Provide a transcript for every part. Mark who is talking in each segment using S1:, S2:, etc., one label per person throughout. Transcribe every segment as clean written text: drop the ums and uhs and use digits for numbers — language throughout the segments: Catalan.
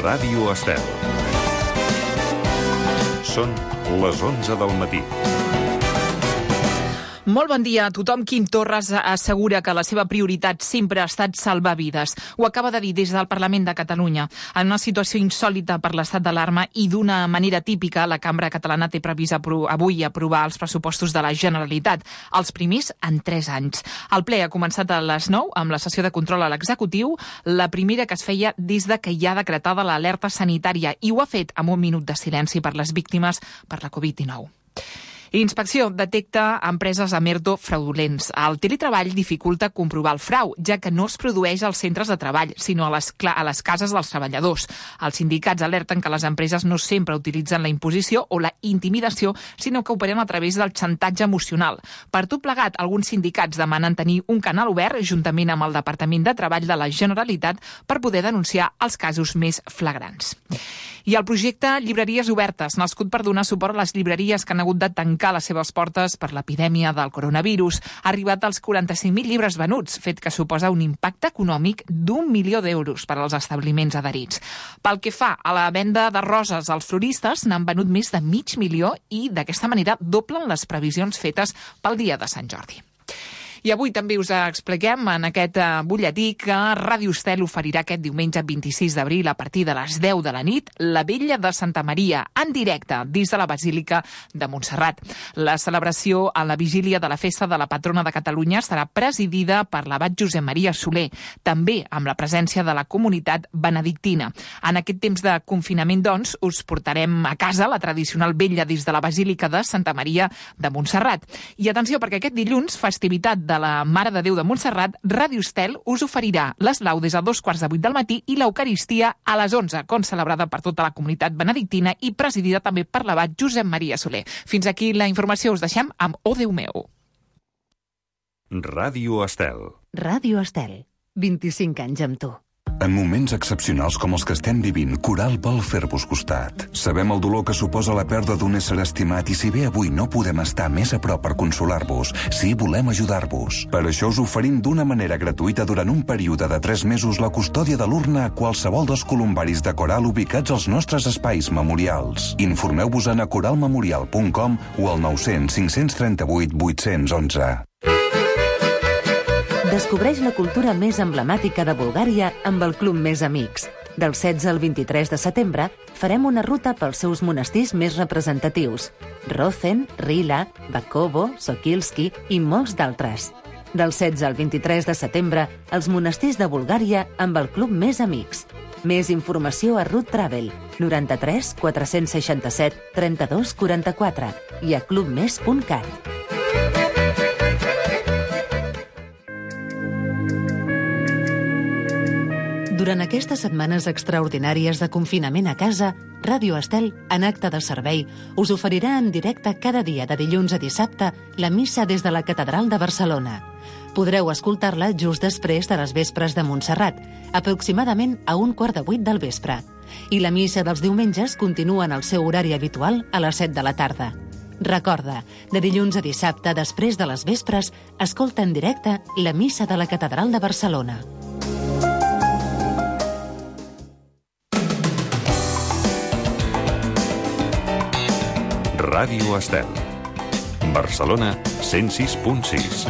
S1: Ràdio Estel. Són les 11 del matí.
S2: Molt bon dia a tothom. Quim Torres assegura que la seva prioritat sempre ha estat salvar vides. Ho acaba de dir des del Parlament de Catalunya. En una situació insòlita per l'estat d'alarma i d'una manera típica, la Cambra Catalana té previst avui aprovar els pressupostos de la Generalitat, els primers en 3 anys. El ple ha començat a les 9 amb la sessió de control a l'executiu, la primera que es feia des de que hi ha decretada l'alerta sanitària, i ho ha fet amb un minut de silenci per les víctimes per la Covid-19. Inspecció detecta empreses amb ERTO fraudulents. El teletreball dificulta comprovar el frau, ja que no es produeix als centres de treball, sinó a les cases dels treballadors. Els sindicats alerten que les empreses no sempre utilitzen la imposició o la intimidació, sinó que operen a través del xantatge emocional. Per tot plegat, alguns sindicats demanen tenir un canal obert, juntament amb el Departament de Treball de la Generalitat, per poder denunciar els casos més flagrants. I el projecte Llibreries Obertes, nascut per donar suport a les llibreries que han hagut de tancar les seves portes per l'epidèmia del coronavirus, ha arribat als 45.000 llibres venuts, fet que suposa un impacte econòmic d'1 milió d'euros per als establiments adherits. Pel que fa a la venda de roses als floristes, n'han venut més de 500.000 i d'aquesta manera doblen les previsions fetes pel dia de Sant Jordi. I avui també us expliquem en aquest butlletí que Ràdio Estel oferirà aquest diumenge 26 d'abril a partir de les 10 de la nit la Vetlla de Santa Maria, en directe dins de la Basílica de Montserrat. La celebració a la vigília de la festa de la patrona de Catalunya estarà presidida per l'abat Josep Maria Soler, també amb la presència de la comunitat benedictina. En aquest temps de confinament, doncs, us portarem a casa la tradicional vetlla dins de la Basílica de Santa Maria de Montserrat. I atenció, perquè aquest dilluns, festivitat de la Mare de Déu de Montserrat, Ràdio Estel us oferirà les laudes a 2:15 del matí i l'Eucaristia a les 11, celebrada per tota la comunitat benedictina i presidida també per l'abat Josep Maria Soler. Fins aquí la informació, us deixem amb Oh Déu meu.
S1: Ràdio Estel.
S3: Ràdio Estel, 25 anys amb tu.
S4: En moments excepcionals com els que estem vivint, Coral vol fer-vos costat. Sabem el dolor que suposa la pèrdua d'un ésser estimat i si bé avui no podem estar més a prop per consolar-vos, sí volem ajudar-vos. Per això us oferim d'una manera gratuïta durant un període de 3 mesos la custòdia de l'urna a qualsevol dels columbaris de Coral ubicats als nostres espais memorials. Informeu-vos-en a coralmemorial.com o al 900 538 811.
S3: Descobreix la cultura més emblemàtica de Bulgària amb el Club Més Amics. Del 16 al 23 de setembre farem una ruta pels seus monestirs més representatius: Rozen, Rila, Bakovo, Sokilski i molts d'altres. Del 16 al 23 de setembre, els monestirs de Bulgària amb el Club Més Amics. Més informació a Route Travel, 93 467 32 44 i a clubmes.cat. Durant aquestes setmanes extraordinàries de confinament a casa, Ràdio Estel, en acte de servei, us oferirà en directe cada dia de dilluns a dissabte la missa des de la Catedral de Barcelona. Podreu escoltar-la just després de les vespres de Montserrat, aproximadament a 7:15 del vespre. I la missa dels diumenges continua en el seu horari habitual a les 7 de la tarda. Recorda, de dilluns a dissabte, després de les vespres, escolta en directe la missa de la Catedral de Barcelona.
S1: Ràdio Estel. Barcelona 106.6.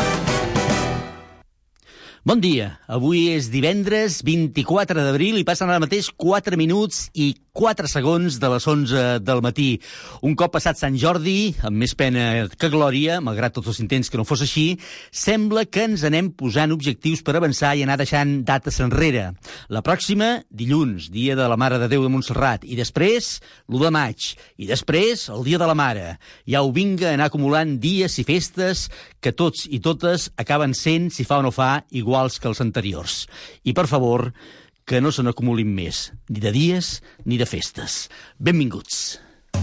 S5: Bon dia. Avui és divendres 24 d'abril i passen ara mateix 4 minuts i 4 segons de les 11 del matí. Un cop passat Sant Jordi, amb més pena que glòria, malgrat tots els intents que no fos així, sembla que ens anem posant objectius per avançar i anar deixant dates enrere. La pròxima, dilluns, dia de la Mare de Déu de Montserrat, i després, l'1 de maig, i després, el dia de la Mare. Ja ho vinga a anar acumulant dies i festes que tots i totes acaben sent, si fa o no fa, iguals que els anteriors. I, per favor, que no se n'acumulin més, ni de dies ni de festes. Benvinguts.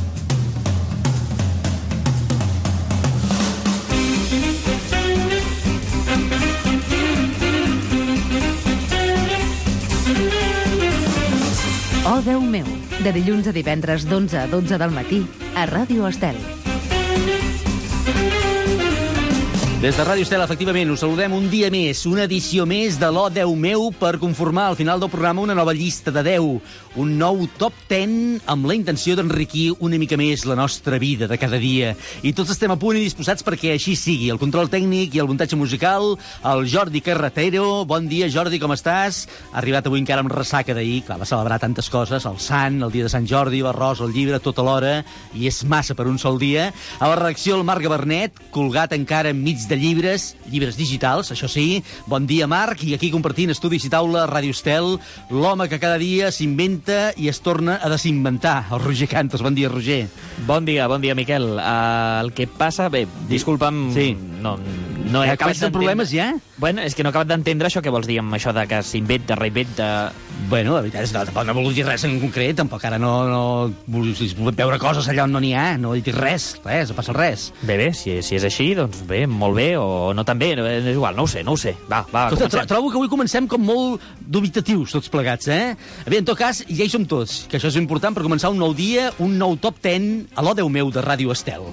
S3: Oh, Déu meu, de dilluns a divendres d'11 a 12 del matí a Ràdio Estel.
S5: Des de Ràdio Estel, efectivament, us saludem un dia més, una edició més de l'O 10 meu per conformar al final del programa una nova llista de 10, un nou top 10 amb la intenció d'enriquir una mica més la nostra vida de cada dia. I tots estem a punt i disposats perquè així sigui. El control tècnic i el muntatge musical, el Jordi Carretero. Bon dia, Jordi, com estàs? Ha arribat avui encara amb ressaca d'ahir, clar, va celebrar tantes coses, el Sant, el dia de Sant Jordi, l'arròs, el llibre, tota l'hora, i és massa per un sol dia. A la redacció, el Marc Gabernet, colgat encara enmig de llibres digitals, això sí. Bon dia, Marc, i aquí compartint estudis i taula a Ràdio Estel, l'home que cada dia s'inventa i es torna a desinventar, el Roger Cantos. Bon dia, Roger.
S6: Bon dia, Miquel. El que passa... Bé, disculpa'm...
S5: Sí.
S6: No he acabat
S5: d'entendre... problemes, ja?
S6: Bueno, és que no he acabat d'entendre això que vols dir amb això de que s'inventa, reinventa...
S5: Bueno, la veritat és que tampoc no he volgut dir res en concret, tampoc ara no vull veure coses allà on no n'hi ha, no he dit res, no passa res.
S6: Bé, si és així, doncs bé, molt bé, o no tan bé, és igual, no ho sé. Va, comencem.
S5: Trobo que avui comencem com molt dubitatius tots plegats, eh? Bé, en tot cas, ja hi som tots, que això és important per començar un nou dia, un nou top 10 a l'O 10 meu de Ràdio Estel.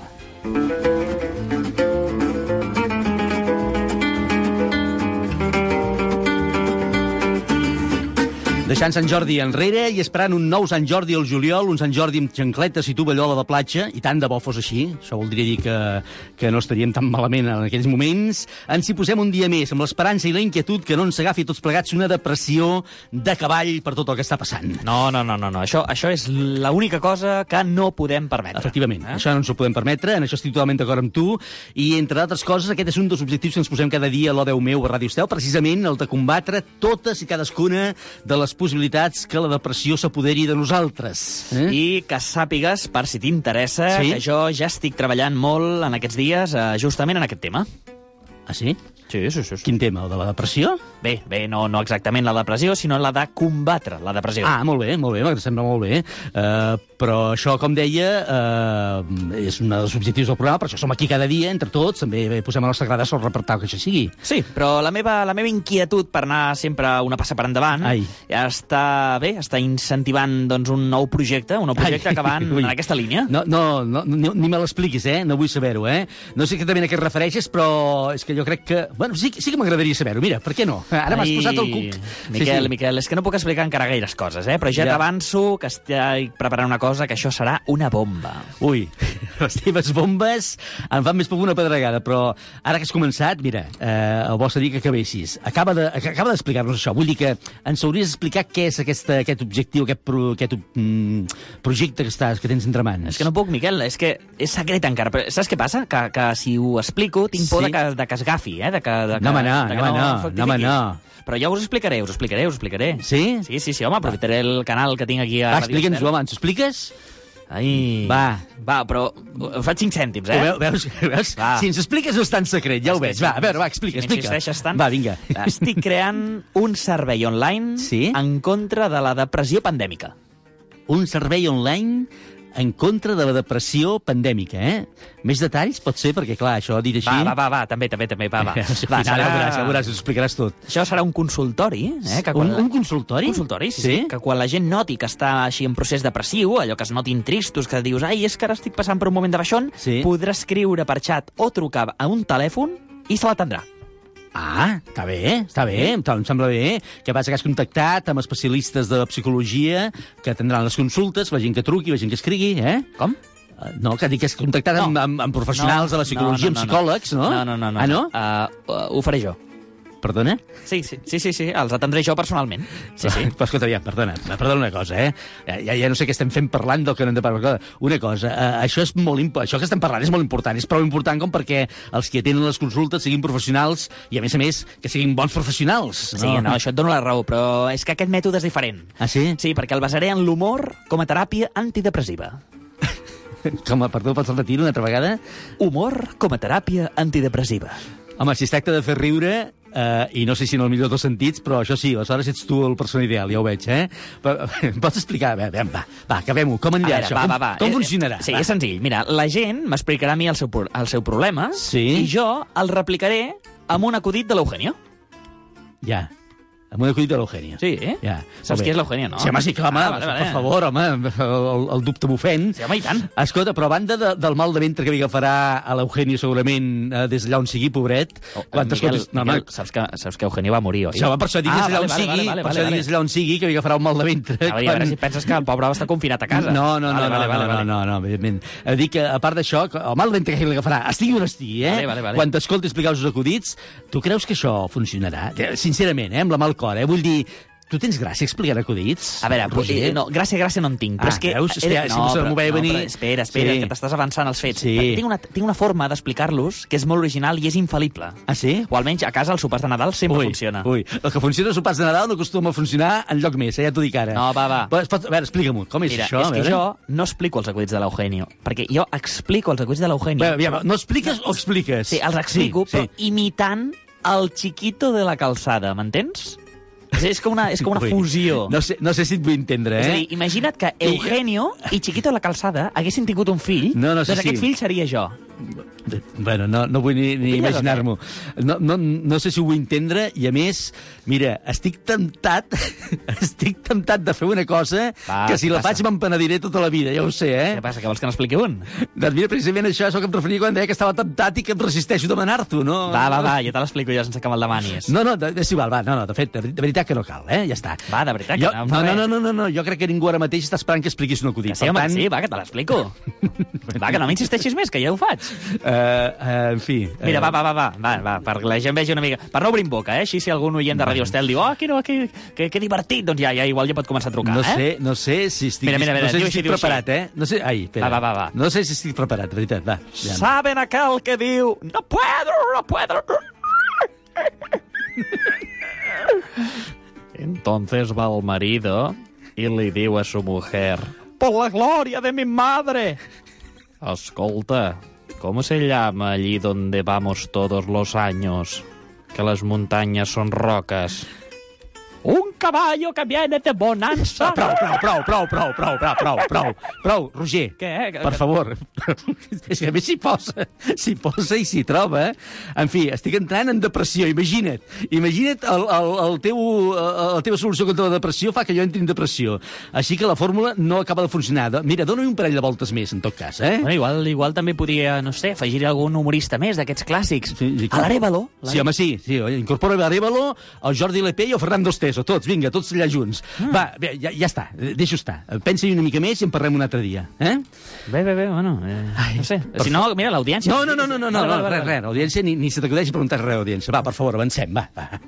S5: Deixant Sant Jordi enrere i esperant un nou Sant Jordi al juliol, un Sant Jordi amb xancletes i tovallola de platja, i tant de bo fos així, això voldria dir que no estaríem tan malament en aquells moments, ens hi posem un dia més, amb l'esperança i la inquietud que no ens agafi tots plegats una depressió de cavall per tot el que està passant.
S6: No, això és l'única cosa que no podem permetre.
S5: Efectivament, això no ens ho podem permetre, en això estic totalment d'acord amb tu, i entre altres coses, aquest és un dels objectius que ens posem cada dia a l'O 10 meu a Ràdio Estel, precisament el de combatre totes i cadascuna de les possibilitats que la depressió s'apoderi de nosaltres.
S6: I que sàpigues, per si t'interessa, que jo ja estic treballant molt en aquests dies justament en aquest tema.
S5: Ah, sí?
S6: Sí.
S5: Quin tema, el de la depressió?
S6: Bé, no exactament la depressió, sinó la de combatre la depressió.
S5: Ah, molt bé, em sembla molt bé. Però això, com deia, és un dels objectius del programa, per això som aquí cada dia, entre tots, també posem la nostra grada sobre per tal que això sigui.
S6: Sí, però la meva inquietud per anar sempre una passa per endavant està incentivant doncs, un nou projecte que va en aquesta línia.
S5: No, ni me l'expliquis, no vull saber-ho, No sé exactament a què et refereixes, però és que jo crec que... Bueno, sí que m'agradaria saber-ho, mira, per què no? Ara m'has posat el cuc.
S6: Miquel, és que no puc explicar encara gaires coses, però ja t'avanço que estic preparant una cosa que això serà una bomba.
S5: Ui, les teves bombes em fan més poc una pedregada, però ara que has començat, mira, el bo seria que acabessis. Acaba d'explicar-nos això. Vull dir que ens hauries d'explicar què és aquest objectiu, aquest projecte que tens entre mans.
S6: És que no puc, Miquel, és que és secret encara. Però saps què passa? Que si ho explico tinc por de que es gafi,
S5: No.
S6: Però ja us explicaré.
S5: Sí?
S6: Sí, home, aprofitaré el canal que tinc aquí a Ràdio Estel.
S5: Explica'ns-ho, home, ens ho expliques?
S6: Ai... Va, però faig 5 cèntims,
S5: Veus? Si ens expliques no és tan secret, ja ho veig. Va, a veure, explica.
S6: Tant.
S5: Va, vinga.
S6: Estic creant un servei online en contra de la depressió pandèmica.
S5: Un servei online en contra de la depressió pandèmica, Més detalls, pot ser? Perquè, clar, això dit així...
S6: Va, també, va.
S5: Ja veuràs, ho explicaràs tot.
S6: Això serà un consultori,
S5: Un consultori?
S6: Un consultori, sí. Que quan la gent noti que està així en procés depressiu, allò que es notin tristos, que dius, és que ara estic passant per un moment de baixón, podrà escriure per xat o trucar a un telèfon i se l'atendrà.
S5: Ah, està bé, em sembla bé. Que passa que has contactat amb especialistes de psicologia que atendran les consultes, la gent que truqui, la gent que escrigui,
S6: Com?
S5: No, que dic que has contactat amb professionals de la psicologia, amb psicòlegs, no?
S6: No.
S5: Ah, no?
S6: Ho faré jo.
S5: Perdona?
S6: Sí, els atendré jo personalment. Sí.
S5: Però escolta, perdona una cosa, Ja no sé què estem fent parlant del que no hem de parlar. Una cosa, això que estem parlant és molt important, és prou important com perquè els que atenen les consultes siguin professionals i, a més, que siguin bons professionals.
S6: No? Sí, això et dono la raó, però és que aquest mètode és diferent.
S5: Ah, sí?
S6: Sí, perquè el basaré en l'humor com a teràpia antidepressiva.
S5: Perdó, pots repetir una altra vegada?
S6: Humor com a teràpia antidepressiva.
S5: Home, si es tracta de fer riure, i no sé si en el millor dels sentits, però això sí, aleshores ets tu el persona ideal, ja ho veig, Però, pots explicar? Va, acabem-ho. Com anirà això? Com funcionarà?
S6: Sí, és senzill. Mira, la gent m'explicarà a mi el seu problema i jo el replicaré amb un acudit de l'Eugenio.
S5: Ja. amb un acudit de l'Eugenio.
S6: Sí, eh?
S5: Ja,
S6: saps qui és l'Eugenio, no?
S5: Sí, home, sí, clar, home, per favor, home, el dubte m'ofèn.
S6: Sí, home, i tant.
S5: Escolta, però a banda del mal de ventre que li agafarà a l'Eugenio segurament des d'allà on sigui, pobret,
S6: Miquel, saps que Eugenio va morir, oi?
S5: Sí, home, per això digues allà on sigui, per això digues allà on sigui, que li agafarà un mal de ventre.
S6: A veure si penses que el pobre va estar confinat a casa.
S5: No, evidentment. Dic que, a part d'això, el mal de ventre que li agafarà, estigui on estigui, quan t'escolti explicar els acudits, tu creus que això funcionarà? Sincerament, amb la mà al cor, vull dir, tu tens gràcia explicant acudits?
S6: A veure, no, gràcia no en tinc. Però és que,
S5: veus? M'ho veia venir...
S6: Espera, que t'estàs avançant als fets. Sí. Tinc una forma d'explicar-los que és molt original i és infal·lible.
S5: Ah, sí?
S6: O almenys a casa els sopars de Nadal sempre funciona.
S5: El que funciona als sopars de Nadal no acostuma a funcionar enlloc més, ja t'ho dic ara.
S6: No, va.
S5: A veure, explica-m'ho, com és això?
S6: Mira, és que jo no explico els acudits de l'Eugenio, perquè jo explico els acudits de l'Eugenio.
S5: No expliques o expliques?
S6: Sí, els explico, però imitant el Chiquito de la Calçada, m'entens? És com una fusió.
S5: No sé si et vull entendre,
S6: És a dir, imagina't que Eugenio i Chiquito de la Calçada haguessin tingut un fill, doncs aquest fill seria jo.
S5: Bueno, no vull ni imaginar-m'ho. No sé si ho vull entendre, i a més, mira, estic temptat de fer una cosa que si la faig me'n penediré tota la vida, ja ho sé,
S6: Què passa, que vols que n'expliqui un?
S5: Doncs mira, precisament això és el que em referia quan deia que estava temptat i que em resisteixo a demanar-t'ho, no?
S6: Va, jo te l'explico jo sense que me'l demanis.
S5: No, és igual, de fet, de veritat que no cal, ja està.
S6: Va, de veritat que no.
S5: No, jo crec que ningú ara mateix està esperant que expliquis un acudit.
S6: Que sí, home, sí, va, que te l'explico. Va, que no m'insisteixis més, que ja ho faig.
S5: En fi...
S6: Mira, va, perquè la gent vegi una mica... Per no obrir boca, Així si algun oient de Radio Estel diu que divertit, doncs ja igual ja pot començar a trucar,
S5: No sé si estic...
S6: Mira,
S5: no sé si estic preparat,
S6: No sé...
S5: Ai, espera.
S6: Va.
S5: No sé si estic preparat, de veritat, va.
S6: ¿Saben aquel que diu... No puedo... Entonces va el marido y le diu a su mujer... Por la gloria de mi madre... Escolta, ¿cómo se llama allí donde vamos todos los años? Que las montañas son rocas. Un caballo que viene de bonanza.
S5: Prou, Roger.
S6: Què?
S5: Per favor. És que a més s'hi posa i s'hi troba. En fi, estic entrant en depressió, imagina't la teva solució contra la depressió fa que jo entri en depressió. Així que la fórmula no acaba de funcionar. Mira, dóna-hi un parell de voltes més, en tot cas,
S6: Bueno, igual també podria, no sé, afegir algun humorista més d'aquests clàssics.
S5: Sí,
S6: a l'Arevalo.
S5: Sí, home, sí. Incorpora l'Arevalo, el Jordi Lepé i el Fernando Esteso, tots allà junts. Va, bé, ja està, deixo estar. Pensa-hi una mica més i en parlem un altre dia.
S6: Bé, bueno, no sé. Si no, mira, l'audiència...
S5: No, res, l'audiència ni se t'acudeix preguntar res a l'audiència. Va, per favor, avancem, va.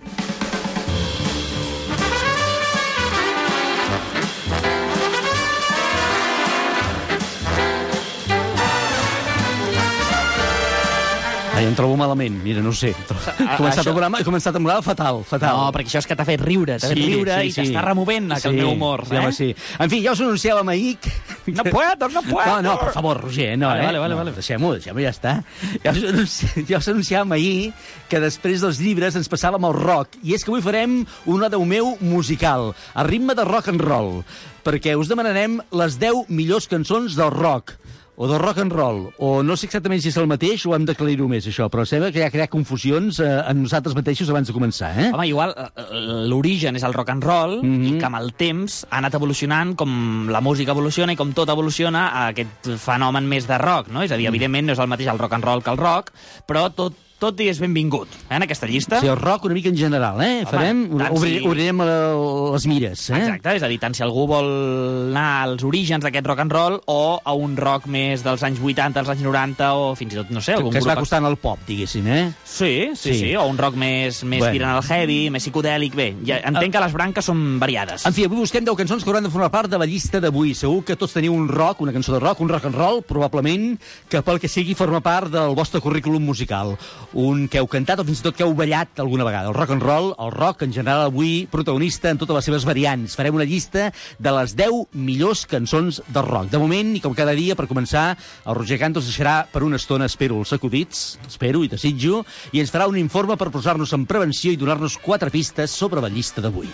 S5: Em trobo malament, mira, no ho sé. He començat a morar fatal.
S6: No, perquè això és que t'ha fet riure, i t'està removent el meu humor.
S5: Sí, home, sí. En fi, ja us anunciàvem ahir...
S6: No puedo.
S5: No, per favor, Roger, no,
S6: Vale.
S5: Deixem-ho, ja està. Ja us anunciàvem ahir que després dels llibres ens passàvem al rock, i és que avui farem un Déu meu musical, a ritme de rock and roll, perquè us demanarem les 10 millors cançons del rock, o del rock and roll, o no sé exactament si és el mateix o hem d'aclarir-ho més, això, però sembla que ja ha creat confusions en nosaltres mateixos abans de començar,
S6: Home, igual l'origen és el rock and roll i que amb el temps ha anat evolucionant com la música evoluciona i com tot evoluciona a aquest fenomen més de rock, no? És a dir, evidentment no és el mateix el rock and roll que el rock, però tot i és benvingut, en aquesta llista.
S5: Sí, el rock una mica en general, obrirem les mires,
S6: Exacte, és a dir, tant si algú vol anar als orígens d'aquest rock and roll o a un rock més dels anys 80, als anys 90, o fins i tot, no sé, algun
S5: grup... Que es va costant al pop, diguéssim,
S6: Sí, o un rock més tirant al heavy, més psicodèlic, bé, ja entenc que les branques són variades.
S5: En fi, avui busquem 10 cançons que hauran de formar part de la llista d'avui. Segur que tots teniu un rock, una cançó de rock, un rock and roll, probablement, que pel que sigui forma part del vostre currículum musical. Un que heu cantat o fins i tot que heu ballat alguna vegada. El rock and roll, el rock en general avui protagonista en totes les seves variants. Farem una llista de les 10 millors cançons de rock. De moment, i com cada dia, per començar, el Roger Cantos deixarà per una estona, espero, els acudits, espero i desitjo, i ens farà un informe per posar-nos en prevenció i donar-nos 4 pistes sobre la llista d'avui.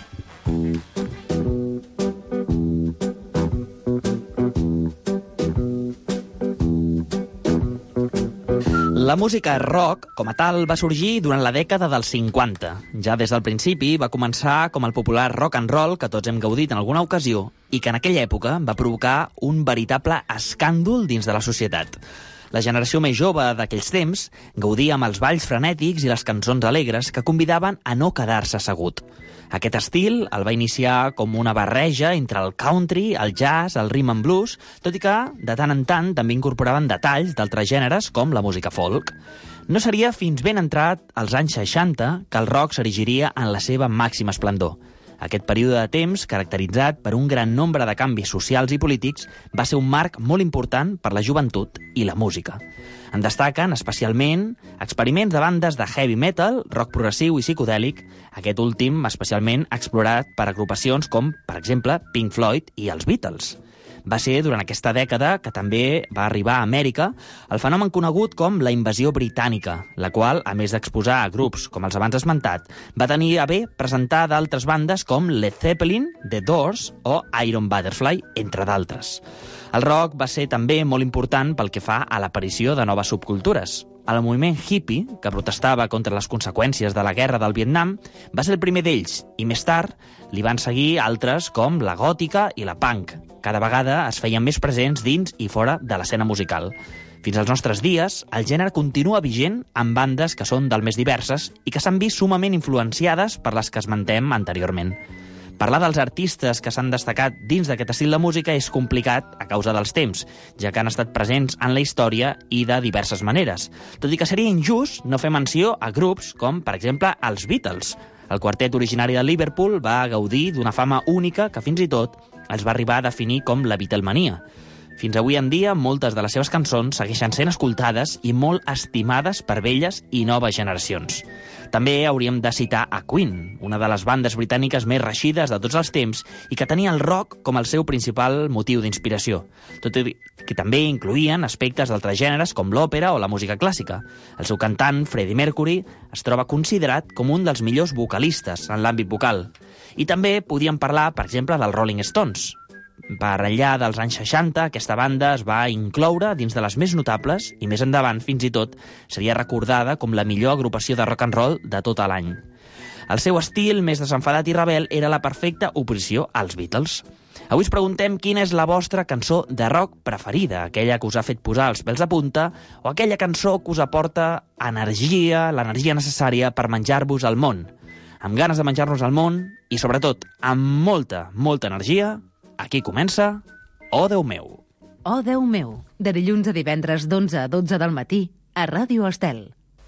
S7: La música rock, com a tal, va sorgir durant la dècada dels 50. Ja des del principi va començar com el popular rock and roll que tots hem gaudit en alguna ocasió i que en aquella època va provocar un veritable escàndol dins de la societat. La generació més jove d'aquells temps gaudia amb els balls frenètics i les cançons alegres que convidaven a no quedar-se assegut. Aquest estil el va iniciar com una barreja entre el country, el jazz, el rhythm and blues, tot i que, de tant en tant, també incorporaven detalls d'altres gèneres com la música folk. No seria fins ben entrat als anys 60 que el rock s'erigiria en la seva màxima esplendor. Aquest període de temps, caracteritzat per un gran nombre de canvis socials i polítics, va ser un marc molt important per la joventut i la música. En destaquen, especialment, experiments de bandes de heavy metal, rock progressiu i psicodèlic, aquest últim especialment explorat per agrupacions com, per exemple, Pink Floyd i els Beatles. Va ser durant aquesta dècada que també va arribar a Amèrica el fenomen conegut com la invasió britànica, la qual, a més d'exposar a grups com els abans esmentat, va tenir a bé presentar d'altres bandes com Led Zeppelin, The Doors o Iron Butterfly, entre d'altres. El rock va ser també molt important pel que fa a l'aparició de noves subcultures. El moviment hippie, que protestava contra les conseqüències de la guerra del Vietnam, va ser el primer d'ells, i més tard li van seguir altres com la gòtica i la punk. Cada vegada es feien més presents dins i fora de l'escena musical. Fins als nostres dies, el gènere continua vigent amb bandes que són del més diverses i que s'han vist sumament influenciades per les que esmentem anteriorment. Parlar dels artistes que s'han destacat dins d'aquest estil de música és complicat a causa dels temps, ja que han estat presents en la història i de diverses maneres, tot i que seria injust no fer menció a grups com, per exemple, els Beatles. El quartet originari de Liverpool va gaudir d'una fama única que fins i tot els va arribar a definir com la Beatlemania. Fins avui en dia, moltes de les seves cançons segueixen sent escoltades i molt estimades per velles i noves generacions. També hauríem de citar a Queen, una de les bandes britàniques més reeixides de tots els temps i que tenia el rock com el seu principal motiu d'inspiració, tot i que també incloïen aspectes d'altres gèneres com l'òpera o la música clàssica. El seu cantant, Freddie Mercury, es troba considerat com un dels millors vocalistes en l'àmbit vocal. I també podíem parlar, per exemple, dels Rolling Stones. Per enllà dels anys 60, aquesta banda es va incloure dins de les més notables i més endavant, fins i tot, seria recordada com la millor agrupació de rock and roll de tot l'any. El seu estil més desenfadat i rebel era la perfecta oposició als Beatles. Avui us preguntem quina és la vostra cançó de rock preferida, aquella que us ha fet posar els pèls de punta o aquella cançó que us aporta energia, l'energia necessària per menjar-vos el món. Amb ganes de menjar-nos el món i, sobretot, amb molta, molta energia. Aquí comença Oh Déu meu.
S3: Oh Déu meu, de dilluns a divendres d'11 a 12 del matí a Ràdio Estel.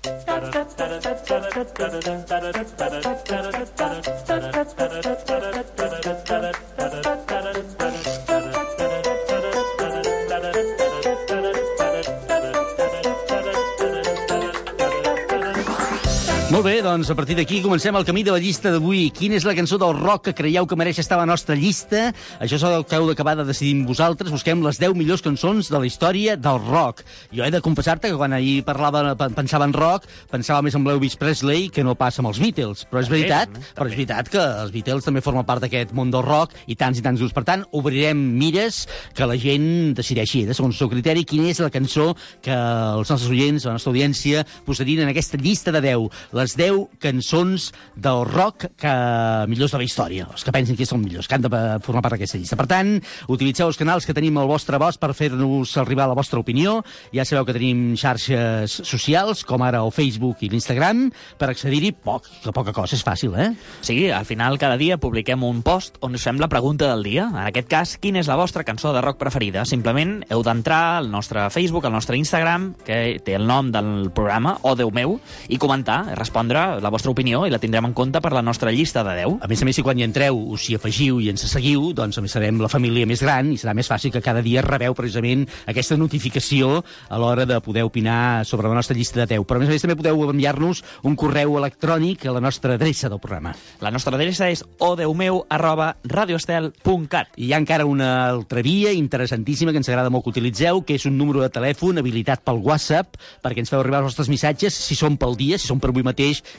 S5: Molt bé, doncs a partir d'aquí comencem el camí de la llista d'avui. Quina és la cançó del rock que creieu que mereix estar a la nostra llista? Això és el que heu d'acabar de decidir vosaltres. Busquem les 10 millors cançons de la història del rock. Jo he de confessar-te que quan ahir pensava en rock, pensava més en l'Elvis Presley que no passa amb els Beatles. Però és veritat que els Beatles també formen part d'aquest món del rock i tants grups. Per tant, obrirem mires que la gent decideixi, segons el seu criteri, quina és la cançó que els nostres oients, la nostra audiència, posarien en aquesta llista de 10. Les 10 cançons del rock millors de la història, els que pensin que són millors, que han de formar part d'aquesta llista. Per tant, utilitzeu els canals que tenim al vostre abast per fer-nos arribar la vostra opinió. Ja sabeu que tenim xarxes socials, com ara el Facebook i l'Instagram, per accedir-hi poca cosa, és fàcil, eh?
S7: Sí, al final cada dia publiquem un post on us fem la pregunta del dia. En aquest cas, quina és la vostra cançó de rock preferida? Simplement heu d'entrar al nostre Facebook, al nostre Instagram, que té el nom del programa, Oh Déu meu, i comentar, respondre la vostra opinió i la tindrem en compte per la nostra llista de 10.
S5: A més, si quan hi entreu us hi afegiu i ens seguiu, doncs a més serem la família més gran i serà més fàcil que cada dia rebeu precisament aquesta notificació a l'hora de poder opinar sobre la nostra llista de 10. Però a més també podeu enviar-nos un correu electrònic a la nostra adreça del programa.
S7: La nostra adreça és odeumeu@radioestel.cat.
S5: I hi ha encara una altra via interessantíssima que ens agrada molt que utilitzeu, que és un número de telèfon habilitat pel WhatsApp perquè ens feu arribar els vostres missatges, si són pel dia, si són per avui mateix,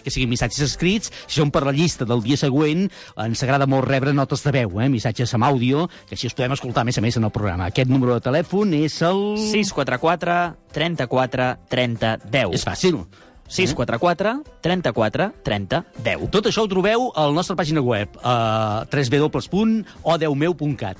S5: que siguin missatges escrits. Si són per la llista del dia següent, ens agrada molt rebre notes de veu, missatges amb àudio, que així els podem escoltar més a més en el programa. Aquest número de telèfon és el...
S7: 644 34 30 10.
S5: És fàcil.
S7: 644 34 30 10.
S5: Tot això ho trobeu a la nostra pàgina web, www.odeumeu.cat,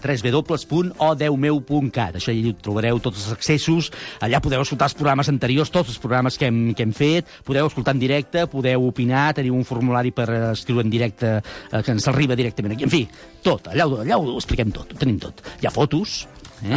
S5: www.odeumeu.cat. Això hi trobareu tots els accessos, allà podeu escoltar els programes anteriors, tots els programes que hem fet, podeu escoltar en directe, podeu opinar, teniu un formulari per escriure en directe que ens arriba directament aquí. En fi, tot, allà ho expliquem tot, ho tenim tot. Hi ha fotos,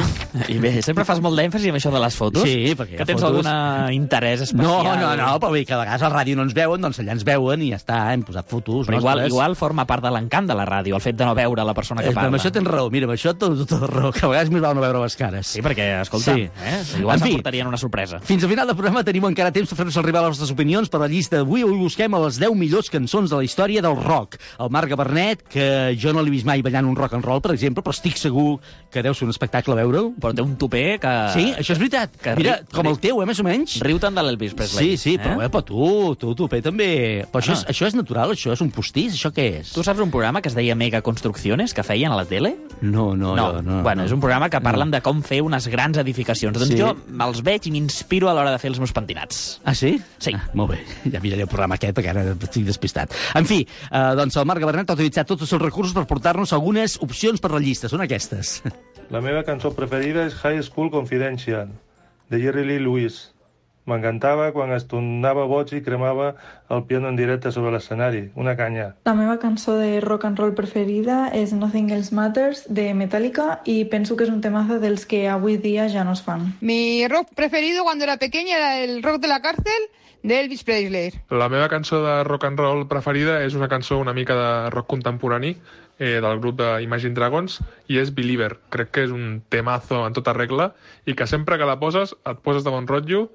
S7: I bé, sempre fas molt d'èmfasi amb això de les fotos?
S5: Sí, perquè
S7: que tens algun interès especial?
S5: No, però bé, que a vegades a la ràdio no ens veuen, doncs allà ens veuen i ja està, hem posat fotos
S7: però
S5: nostres.
S7: igual forma part de l'encant de la ràdio, el fet de no veure la persona que parla.
S5: Amb això tens raó, mira, amb això tota raó, que a vegades més val no veure les cares.
S7: Sí, perquè, escolta, igual s'emportarien una sorpresa.
S5: Fins al final del programa tenim encara temps de fer-nos arribar les vostres opinions per la llista d'avui. Avui busquem a les 10 millors cançons de la història del rock. El Marc Gabernet, que jo no l'he vist mai ballant un rock and roll, per exemple, però estic segur que deu ser un espectacle veure-ho.
S7: Però té un tupé que...
S5: Sí, això és veritat. Mira, com el teu, més o menys.
S7: Riu tant de l'Elvis Presley.
S5: Sí, però tu, tupé també. Però això és natural, això és un postís, això què és?
S7: Tu saps un programa que es deia Mega Construcciones, que feien a la tele?
S5: No.
S7: Bueno, és un programa que parlen de com fer unes grans edificacions. Doncs jo els veig i m'inspiro a l'hora de fer els meus pentinats.
S5: Ah, sí?
S7: Sí.
S5: Molt bé, ja miraré el programa aquest, perquè ara estic despistat. En fi, doncs el Marc Gabernet ha utilitzat tots els seus recursos per portar-nos algunes opcions per la llista. Són aquestes.
S8: La meva cançó preferida és High School Confidential, de Jerry Lee Lewis. M'encantava quan es tornava boig i cremava el piano en directe sobre l'escenari. Una canya.
S9: La meva cançó de rock and roll preferida és Nothing Else Matters, de Metallica, y penso que és un temazo dels que avui dia ja no es fan.
S10: Mi rock preferido cuando era pequeña era el rock de la cárcel de Elvis Presley.
S11: La meva cançó de rock and roll preferida és una cançó una mica de rock contemporani, del grup de Imagine Dragons, i és Believer. Crec que és un temazo en tota regla i que sempre que la poses et poses de bon rotllo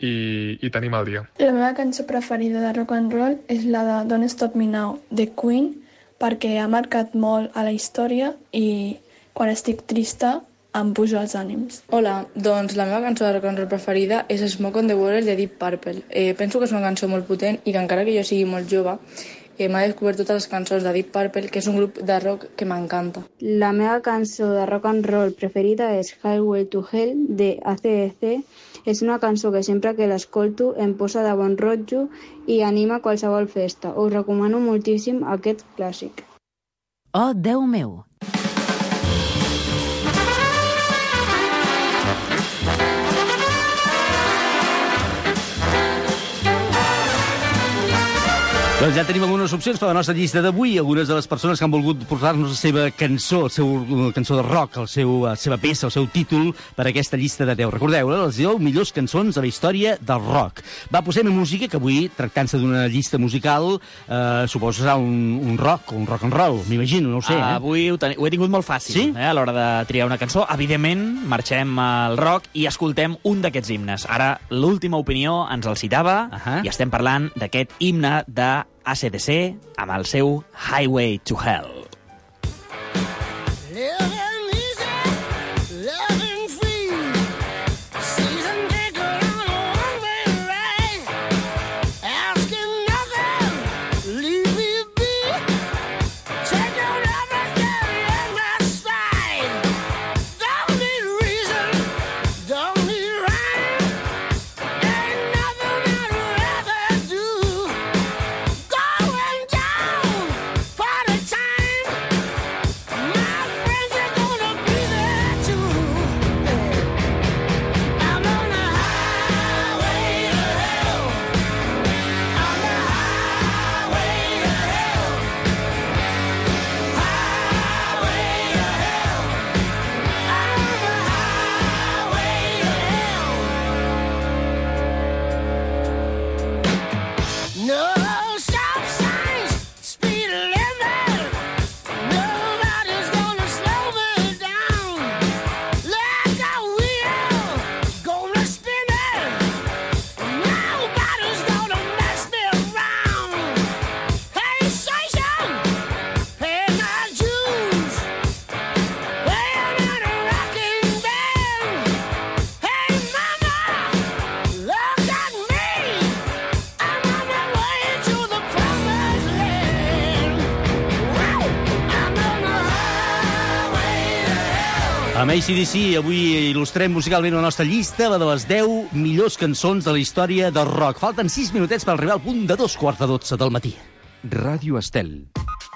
S11: i tenim el dia.
S12: La meva cançó preferida de rock and roll és la de Don't Stop Me Now, de Queen, perquè ha marcat molt a la història i quan estic trista em pujo els ànims.
S13: Hola, doncs la meva cançó de rock and roll preferida és Smoke on the Water de Deep Purple. Penso que és una cançó molt potent i que encara que jo sigui molt jove, m'ha descobert totes les cançons de Deep Purple, que és un grup de rock que m'encanta.
S14: La meva cançó de rock and roll preferida és Highway to Hell, de AC/DC. És una cançó que sempre que l'escolto em posa de bon rotllo i anima qualsevol festa. Us recomano moltíssim aquest clàssic.
S3: Oh, Déu meu!
S5: Doncs ja tenim algunes opcions per la nostra llista d'avui. Algunes de les persones que han volgut portar-nos la seva cançó, la cançó de rock, la seva peça, el seu títol per aquesta llista de 10. Recordeu-la, les 10 millors cançons de la història del rock. Va, posem música, que avui, tractant-se d'una llista musical, suposo serà un rock o un rock and roll, m'imagino, no ho sé.
S7: Avui ho he tingut molt fàcil,
S5: sí?
S7: A l'hora de triar una cançó. Evidentment, marxem al rock i escoltem un d'aquests himnes. Ara, l'última opinió ens el citava i estem parlant d'aquest himne de AC/DC amb el seu Highway to Hell.
S15: Time
S5: Amb AC/DC avui il·lustrem musicalment la nostra llista, la de les 10 millors cançons de la història del rock. Falten 6 minutets per arribar al punt de 2:45 del matí.
S1: Ràdio Estel.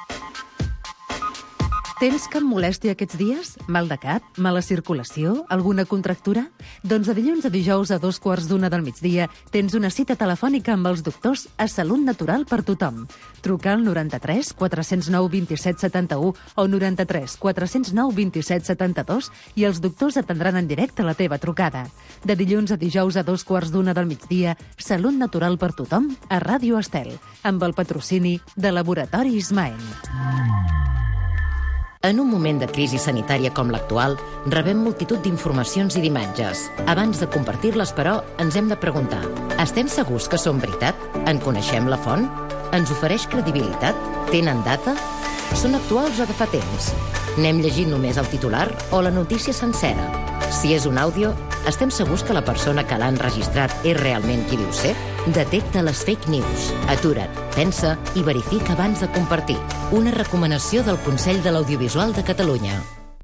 S3: Tens cap molèstia aquests dies? Mal de cap? Mala circulació? Alguna contractura? Doncs de dilluns a dijous a 2:15 del migdia tens una cita telefònica amb els doctors a Salut Natural per tothom. Truca al 93 409 27 71 o 93 409 27 72 i els doctors atendran en directe la teva trucada. De dilluns a dijous a 2:15 del migdia, Salut Natural per tothom a Ràdio Estel, amb el patrocini de Laboratoris Maen.
S15: En un moment de crisi sanitària com l'actual, rebem multitud d'informacions i d'imatges. Abans de compartir-les, però, ens hem de preguntar: estem segurs que són veritat? En coneixem la font? Ens ofereix credibilitat? Tenen data? Són actuals o de fa temps? N'hem llegit només el titular o la notícia sencera? Si és un àudio, estem segurs que la persona que l'ha enregistrat és realment qui diu ser? Detecta les fake news. Atura't, pensa i verifica abans de compartir. Una recomanació del Consell de l'Audiovisual de Catalunya.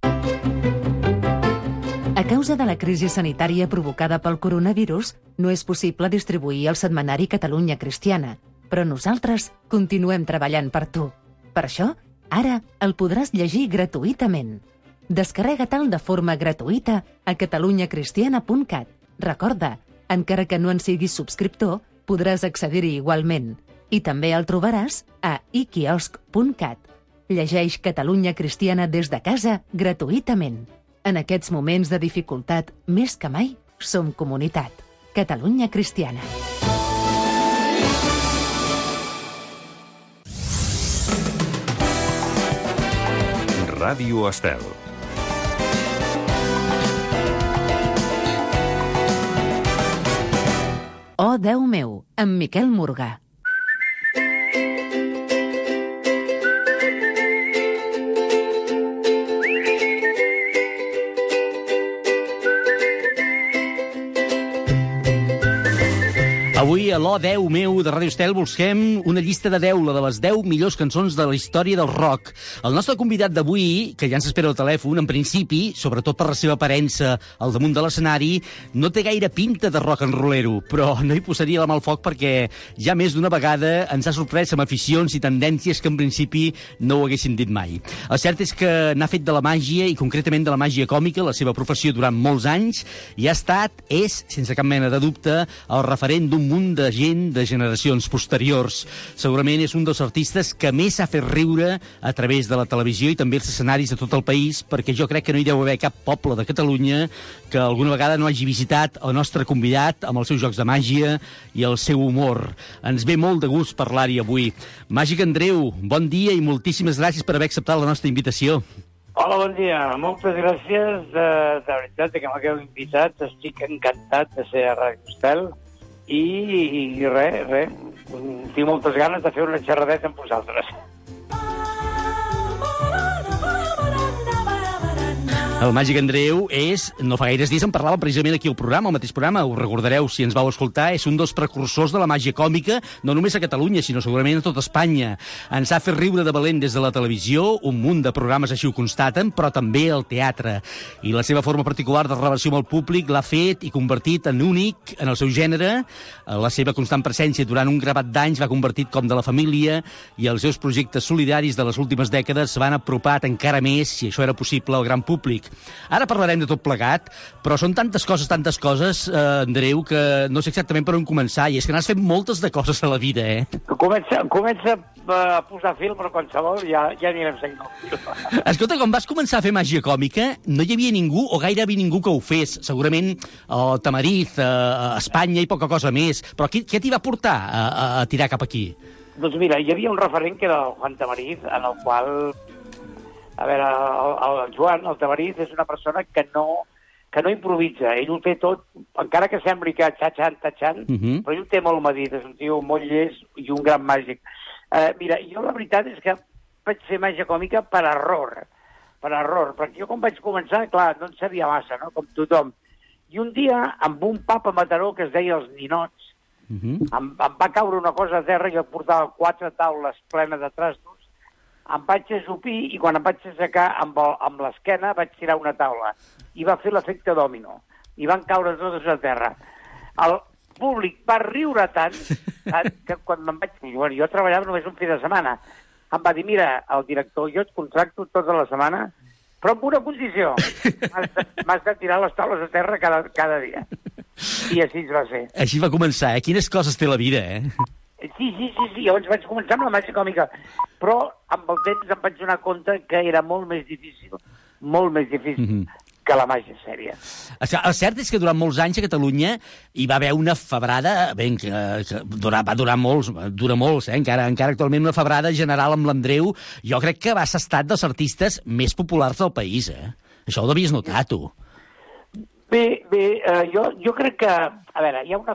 S3: A causa de la crisi sanitària provocada pel coronavirus, no és possible distribuir el setmanari Catalunya Cristiana, però nosaltres continuem treballant per tu. Per això, ara el podràs llegir gratuïtament. Descarrega-te'l de forma gratuïta a catalunyacristiana.cat. Recorda, encara que no en siguis subscriptor, podràs accedir-hi igualment. I també el trobaràs a iquiosc.cat. Llegeix Catalunya Cristiana des de casa gratuïtament. En aquests moments de dificultat, més que mai, som comunitat. Catalunya Cristiana.
S1: Ràdio Estel.
S3: Oh, Déu meu, amb Miquel Morgà.
S5: Avui a l'O 10 meu de Ràdio Estel busquem una llista de 10, la de les 10 millors cançons de la història del rock. El nostre convidat d'avui, que ja ens espera al telèfon, en principi, sobretot per la seva aparença al damunt de l'escenari, no té gaire pinta de rock and rollero, però no hi posaria la mà al foc perquè ja més d'una vegada ens ha sorprès amb aficions i tendències que en principi no ho haguéssim dit mai. El cert és que n'ha fet de la màgia, i concretament de la màgia còmica, la seva professió durant molts anys, i ha estat, és, sense cap mena de dubte, el referent d'un munt de gent de generacions posteriors. Segurament és un dels artistes que més s'ha fet riure a través de la televisió i també els escenaris de tot el país, perquè jo crec que no hi deu haver cap poble de Catalunya que alguna vegada no hagi visitat el nostre convidat amb els seus jocs de màgia i el seu humor. Ens ve molt de gust parlar-hi avui. Màgic Andreu, bon dia i moltíssimes gràcies per haver acceptat la nostra invitació.
S16: Hola, bon dia. Moltes gràcies, de veritat, que m'hagueu invitat. Estic encantat de ser a Ràdio Estel. I res, tinc moltes ganes de fer una xerradeta amb vosaltres.
S5: El Màgic Andreu és, no fa gaires dies en parlàvem precisament aquí al programa, al mateix programa, ho recordareu si ens vau escoltar, és un dels precursors de la màgia còmica, no només a Catalunya, sinó segurament a tot Espanya. Ens ha fet riure de valent des de la televisió, un munt de programes així ho constaten, però també al teatre. I la seva forma particular de relació amb el públic l'ha fet i convertit en únic en el seu gènere. La seva constant presència durant un gravat d'anys l'ha convertit com de la família i els seus projectes solidaris de les últimes dècades s'han apropat encara més, si això era possible, al gran públic. Ara parlarem de tot plegat, però són tantes coses, Andreu, que no sé exactament per on començar, i és que n'has fet moltes de coses a la vida, eh?
S16: Comença a posar fil, però qualsevol ja anirem seguint el fil.
S5: Escolta, quan vas començar a fer màgia còmica, no hi havia ningú, o gairebé ningú que ho fes, segurament a Tamariz, a Espanya i poca cosa més, però què t'hi va portar a tirar cap aquí?
S16: Doncs mira, hi havia un referent que era el Juan Tamariz, en el qual... A veure, el Joan, el Tamariz, és una persona que no improvisa. Ell ho té tot, encara que sembli que txatxant, però ell ho té molt medit. És un tio molt llest i un gran màgic. Mira, jo la veritat és que vaig fer màgia còmica per error, perquè jo quan vaig començar, clar, no en sabia massa, no?, com tothom. I un dia, amb un pub a Mataró que es deia Els Ninots, em va caure una cosa a terra i jo portava 4 taules plenes de trastos, em vaig ajupir i quan em vaig aixecar amb l'esquena vaig tirar una taula. I va fer l'efecte dòmino. I van caure totes a terra. El públic va riure tant que quan me'n vaig dir, bueno, jo treballava només un fi de setmana, em va dir, mira, el director, jo et contracto tota la setmana, però amb una condició. M'has de tirar les taules a terra cada dia. I així va ser.
S5: Així va començar, Quines coses té la vida,
S16: Sí. Llavors vaig començar amb la màgia còmica. Però amb el temps em vaig donar compte que era molt més difícil que la màgia sèria.
S5: El cert és que durant molts anys a Catalunya hi va haver una febrada, dura molts, encara actualment una febrada general amb l'Andreu. Jo crec que vas estar dels artistes més populars del país, Això ho devies notar, tu.
S16: Bé, jo crec que... A veure, hi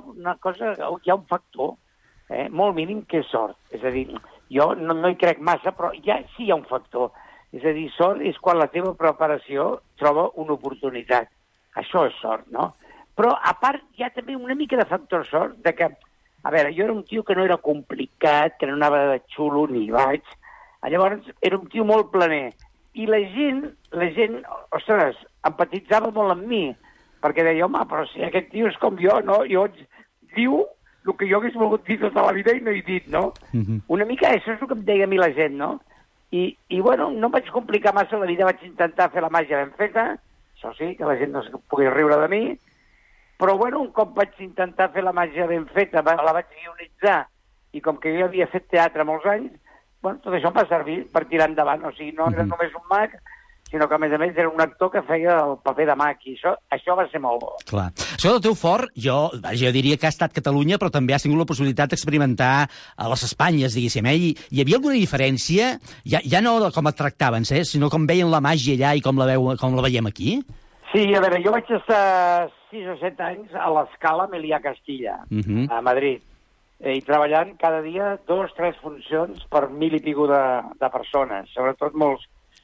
S16: ha un factor molt mínim que és sort. És a dir, jo no hi crec massa, però sí hi ha un factor. És a dir, sort és quan la teva preparació troba una oportunitat. Això és sort, no? Però, a part, hi ha també una mica de factor sort de que, a veure, jo era un tio que no era complicat, que no anava de xulo ni vaig. Llavors, era un tio molt planer. I la gent, ostres, empatitzava molt amb mi, perquè deia, home, però si aquest tio és com jo, no? Jo diu el que jo hagués volgut dir tota la vida i no he dit, no? Una mica això és el que em deia a mi la gent, no? I bueno, no em vaig complicar massa la vida, vaig intentar fer la màgia ben feta, això sí, que la gent no es pogués riure de mi, però bueno, un cop vaig intentar fer la màgia ben feta, la vaig guionitzar, i com que jo havia fet teatre molts anys, bueno, tot això em va servir per tirar endavant, o sigui, no era només un mag, sinó que, a més era un actor que feia el paper de mag, i això va ser molt bo.
S5: Clar. Això del teu fort, jo diria que ha estat Catalunya, però també has tingut la possibilitat d'experimentar a les Espanyes, diguéssim, Hi havia alguna diferència, ja no com et tractaven, sinó com veien la màgia allà i com la veiem aquí?
S16: Sí, a veure, jo vaig estar 6 o 7 anys a l'Escala Emilià Castilla, a Madrid, i treballant cada dia 2 o 3 funcions per 1.000 i pico de persones, sobretot molt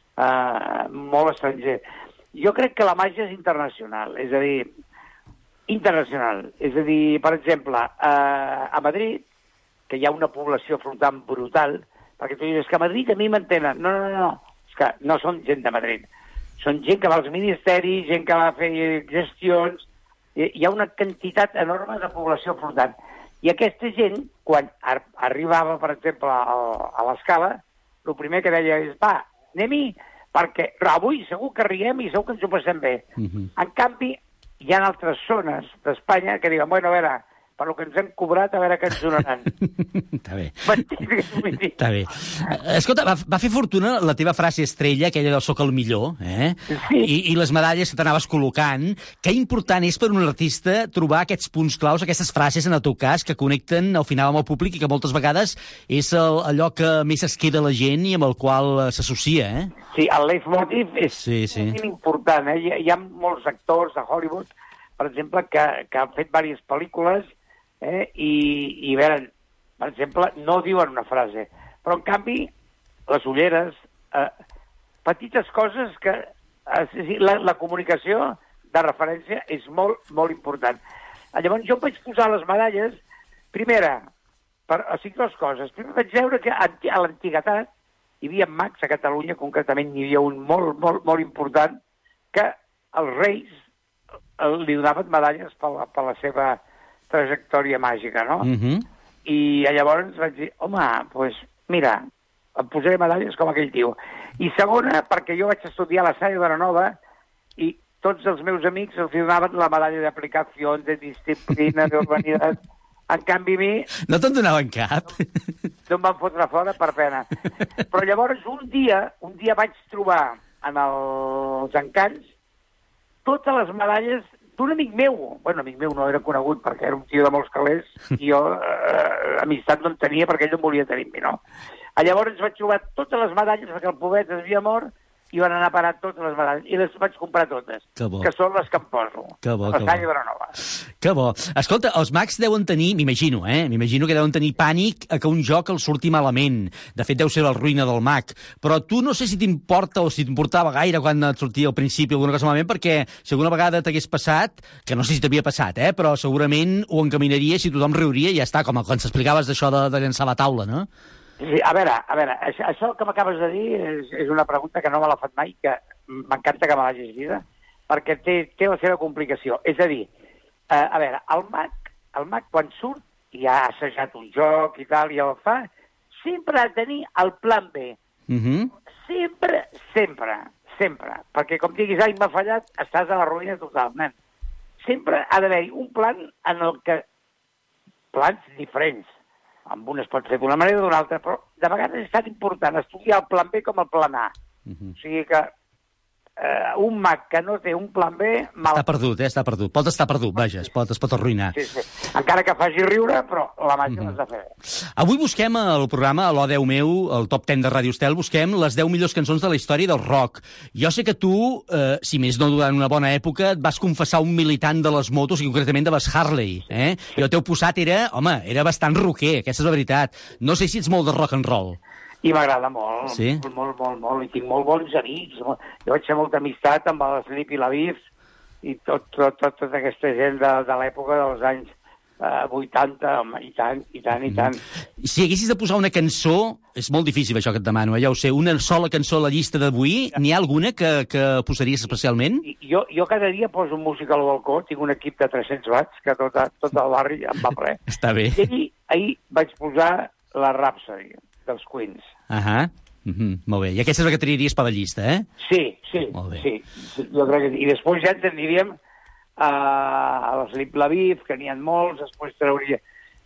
S16: estranger. Jo crec que la màgia és internacional, és a dir, per exemple, a Madrid, que hi ha una població flotant brutal, perquè tu dius que a Madrid a mi m'entenen. No, és que no són gent de Madrid. Són gent que va als ministeris, gent que va fer gestions, hi ha una quantitat enorme de població flotant. I aquesta gent, quan arribava, per exemple, a l'Escala, el primer que deia és, va, anem-hi, perquè avui segur que riem i segur que ens ho passem bé. En canvi, hi ha altres zones d'Espanya que diuen, bueno, a veure, per el que ens hem cobrat, a veure què ens donaran.
S5: Està bé. Està bé. Escolta, va fer fortuna la teva frase estrella, aquella del soc el millor,
S16: Sí.
S5: I les medalles que t'anaves col·locant. Que important és per un artista trobar aquests punts claus, aquestes frases, en el teu cas, que connecten al final amb el públic i que moltes vegades és allò que més es queda a la gent i amb el qual s'associa,
S16: Sí, el leitmotiv és important, Hi ha molts actors de Hollywood, per exemple, que han fet diverses pel·lícules i veuen, per exemple, no diuen una frase, però en canvi les ulleres, petites coses que la comunicació de referència és molt, molt important. Llavors jo vaig posar les medalles, primera, o sigui, 2 coses. Primer vaig veure que a l'antiguitat hi havia mags a Catalunya, concretament hi havia un molt, molt, molt important, que els reis li donaven medalles per la seva trajectòria màgica, no? I llavors vaig dir, home, doncs mira, em posaré medalles com aquell tio. I segona, perquè jo vaig estudiar a la Salle de Vilanova i tots els meus amics els donaven la medalla d'aplicació, de disciplina, d'urbanitat. En canvi, a mi...
S5: No te'n donaven cap?
S16: No em van fotre fora per pena. Però llavors un dia vaig trobar en els encants totes les medalles d'un amic meu. Bueno, amic meu no era conegut perquè era un tio de molts calés i jo amistat no en tenia perquè ell no volia tenir amb mi, no? Llavors vaig trobar totes les medalles perquè el pobret es havia mort i van anar a parar totes les medalles. I les vaig comprar totes, que són les que em poso.
S5: Que bo,
S16: la Salle de Vilanova.
S5: Que bo. Escolta, els mags deuen tenir, m'imagino que deuen tenir pànic a que un joc els surti malament. De fet, deu ser la ruïna del mag. Però tu no sé si t'importa o si t'importava gaire quan et sortia al principi alguna cosa malament, perquè si alguna vegada t'hagués passat, que no sé si t'havia passat, però segurament ho encaminaries i tothom riuria i ja està, com quan s'explicaves d'això de llançar la taula, no?
S16: Sí, a veure, això que m'acabes de dir és una pregunta que no me l'ha fet mai, que m'encanta que me l'hagis dit, perquè té la seva complicació. És a dir, a veure, el mag quan surt i ha assajat un joc i tal, i el fa, sempre ha de tenir el plan B. Sempre. Perquè, com diguis, ai, m'ha fallat, estàs a la ruïna totalment. Sempre ha d'haver-hi un plan en el que... plans diferents. Amb un es pot fer d'una manera o d'una altra, però de vegades és tan important estudiar el plan B com el plan A. O sigui que un mag que no té un plan B...
S5: Està perdut, està perdut. Pot estar perdut, vaja, es pot arruïnar.
S16: Sí. Encara que faci riure, però la màgia l'has de fer.
S5: Avui busquem al programa, a l'O10 meu, el top 10 de Radio Estel, busquem les 10 millors cançons de la història del rock. Jo sé que tu, si més no durant una bona època, et vas confessar un militant de les motos, i concretament de les Harley. I el teu posat era bastant rocker, aquesta és la veritat. No sé si ets molt de rock and roll.
S16: I m'agrada molt,
S5: sí?
S16: molt, i tinc molt bons amics. Jo vaig fer molta amistat amb el Slip i la Biff i tota aquesta gent de l'època dels anys 80, i tant.
S5: Si haguessis de posar una cançó, és molt difícil això que et demano, ja ho sé, una sola cançó a la llista d'avui, n'hi ha alguna que posaries especialment?
S16: Jo cada dia poso música al balcó, tinc un equip de 300 watts que tot el barri em va ple.
S5: Està bé.
S16: I ahir vaig posar la Rhapsody dels Queens.
S5: Molt bé. I aquesta és la que triaries per la llista,
S16: Sí. Jo crec que... I després ja ens en diríem a l'Slip la Biff, que n'hi ha molts, després trauria...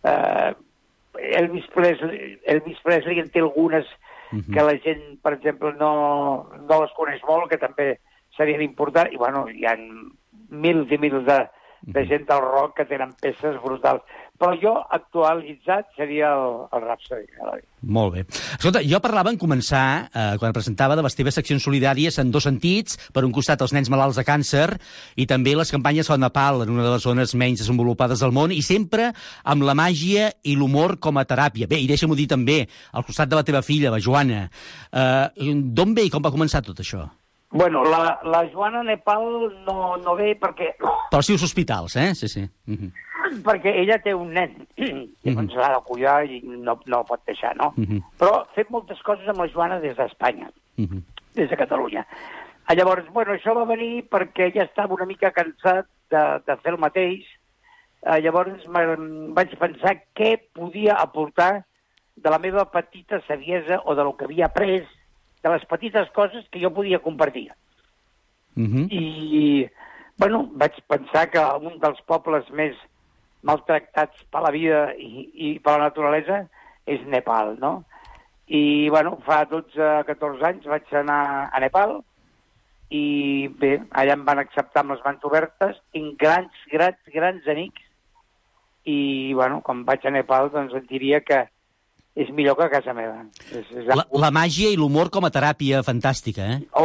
S16: Elvis Presley en té algunes que la gent, per exemple, no les coneix molt, que també serien importants, i bueno, hi ha mils i mils de gent del rock que tenen peces brutals. Però jo, actualitzat, seria el Rhapsody.
S5: Molt bé. Escolta, jo parlava en començar, quan presentava, de les teves seccions solidàries en dos sentits. Per un costat, els nens malalts de càncer, i també les campanyes al Nepal, en una de les zones menys desenvolupades del món, i sempre amb la màgia i l'humor com a teràpia. Bé, i deixa'm-ho dir també, al costat de la teva filla, la Joana. D'on ve i com va començar tot això?
S16: Bueno, la Joana a Nepal no ve perquè...
S5: Però sí als hospitals, Sí.
S16: Perquè ella té un nen, i doncs l'ha de cuidar i no el pot deixar, no? Però ha fet moltes coses amb la Joana des d'Espanya, des de Catalunya. Llavors, bueno, això va venir perquè ella estava una mica cansat de fer el mateix. Llavors vaig pensar què podia aportar de la meva petita saviesa o de lo que havia après, de les petites coses que jo podia compartir. I, bueno, vaig pensar que un dels pobles més maltractats per la vida i per la naturalesa és Nepal, no? I, bueno, fa 12-14 anys vaig anar a Nepal i, bé, allà em van acceptar amb les mans obertes, tinc grans amics i, bueno, quan vaig a Nepal, doncs et diria que és millor que a casa meva.
S5: La màgia i l'humor com a teràpia fantàstica,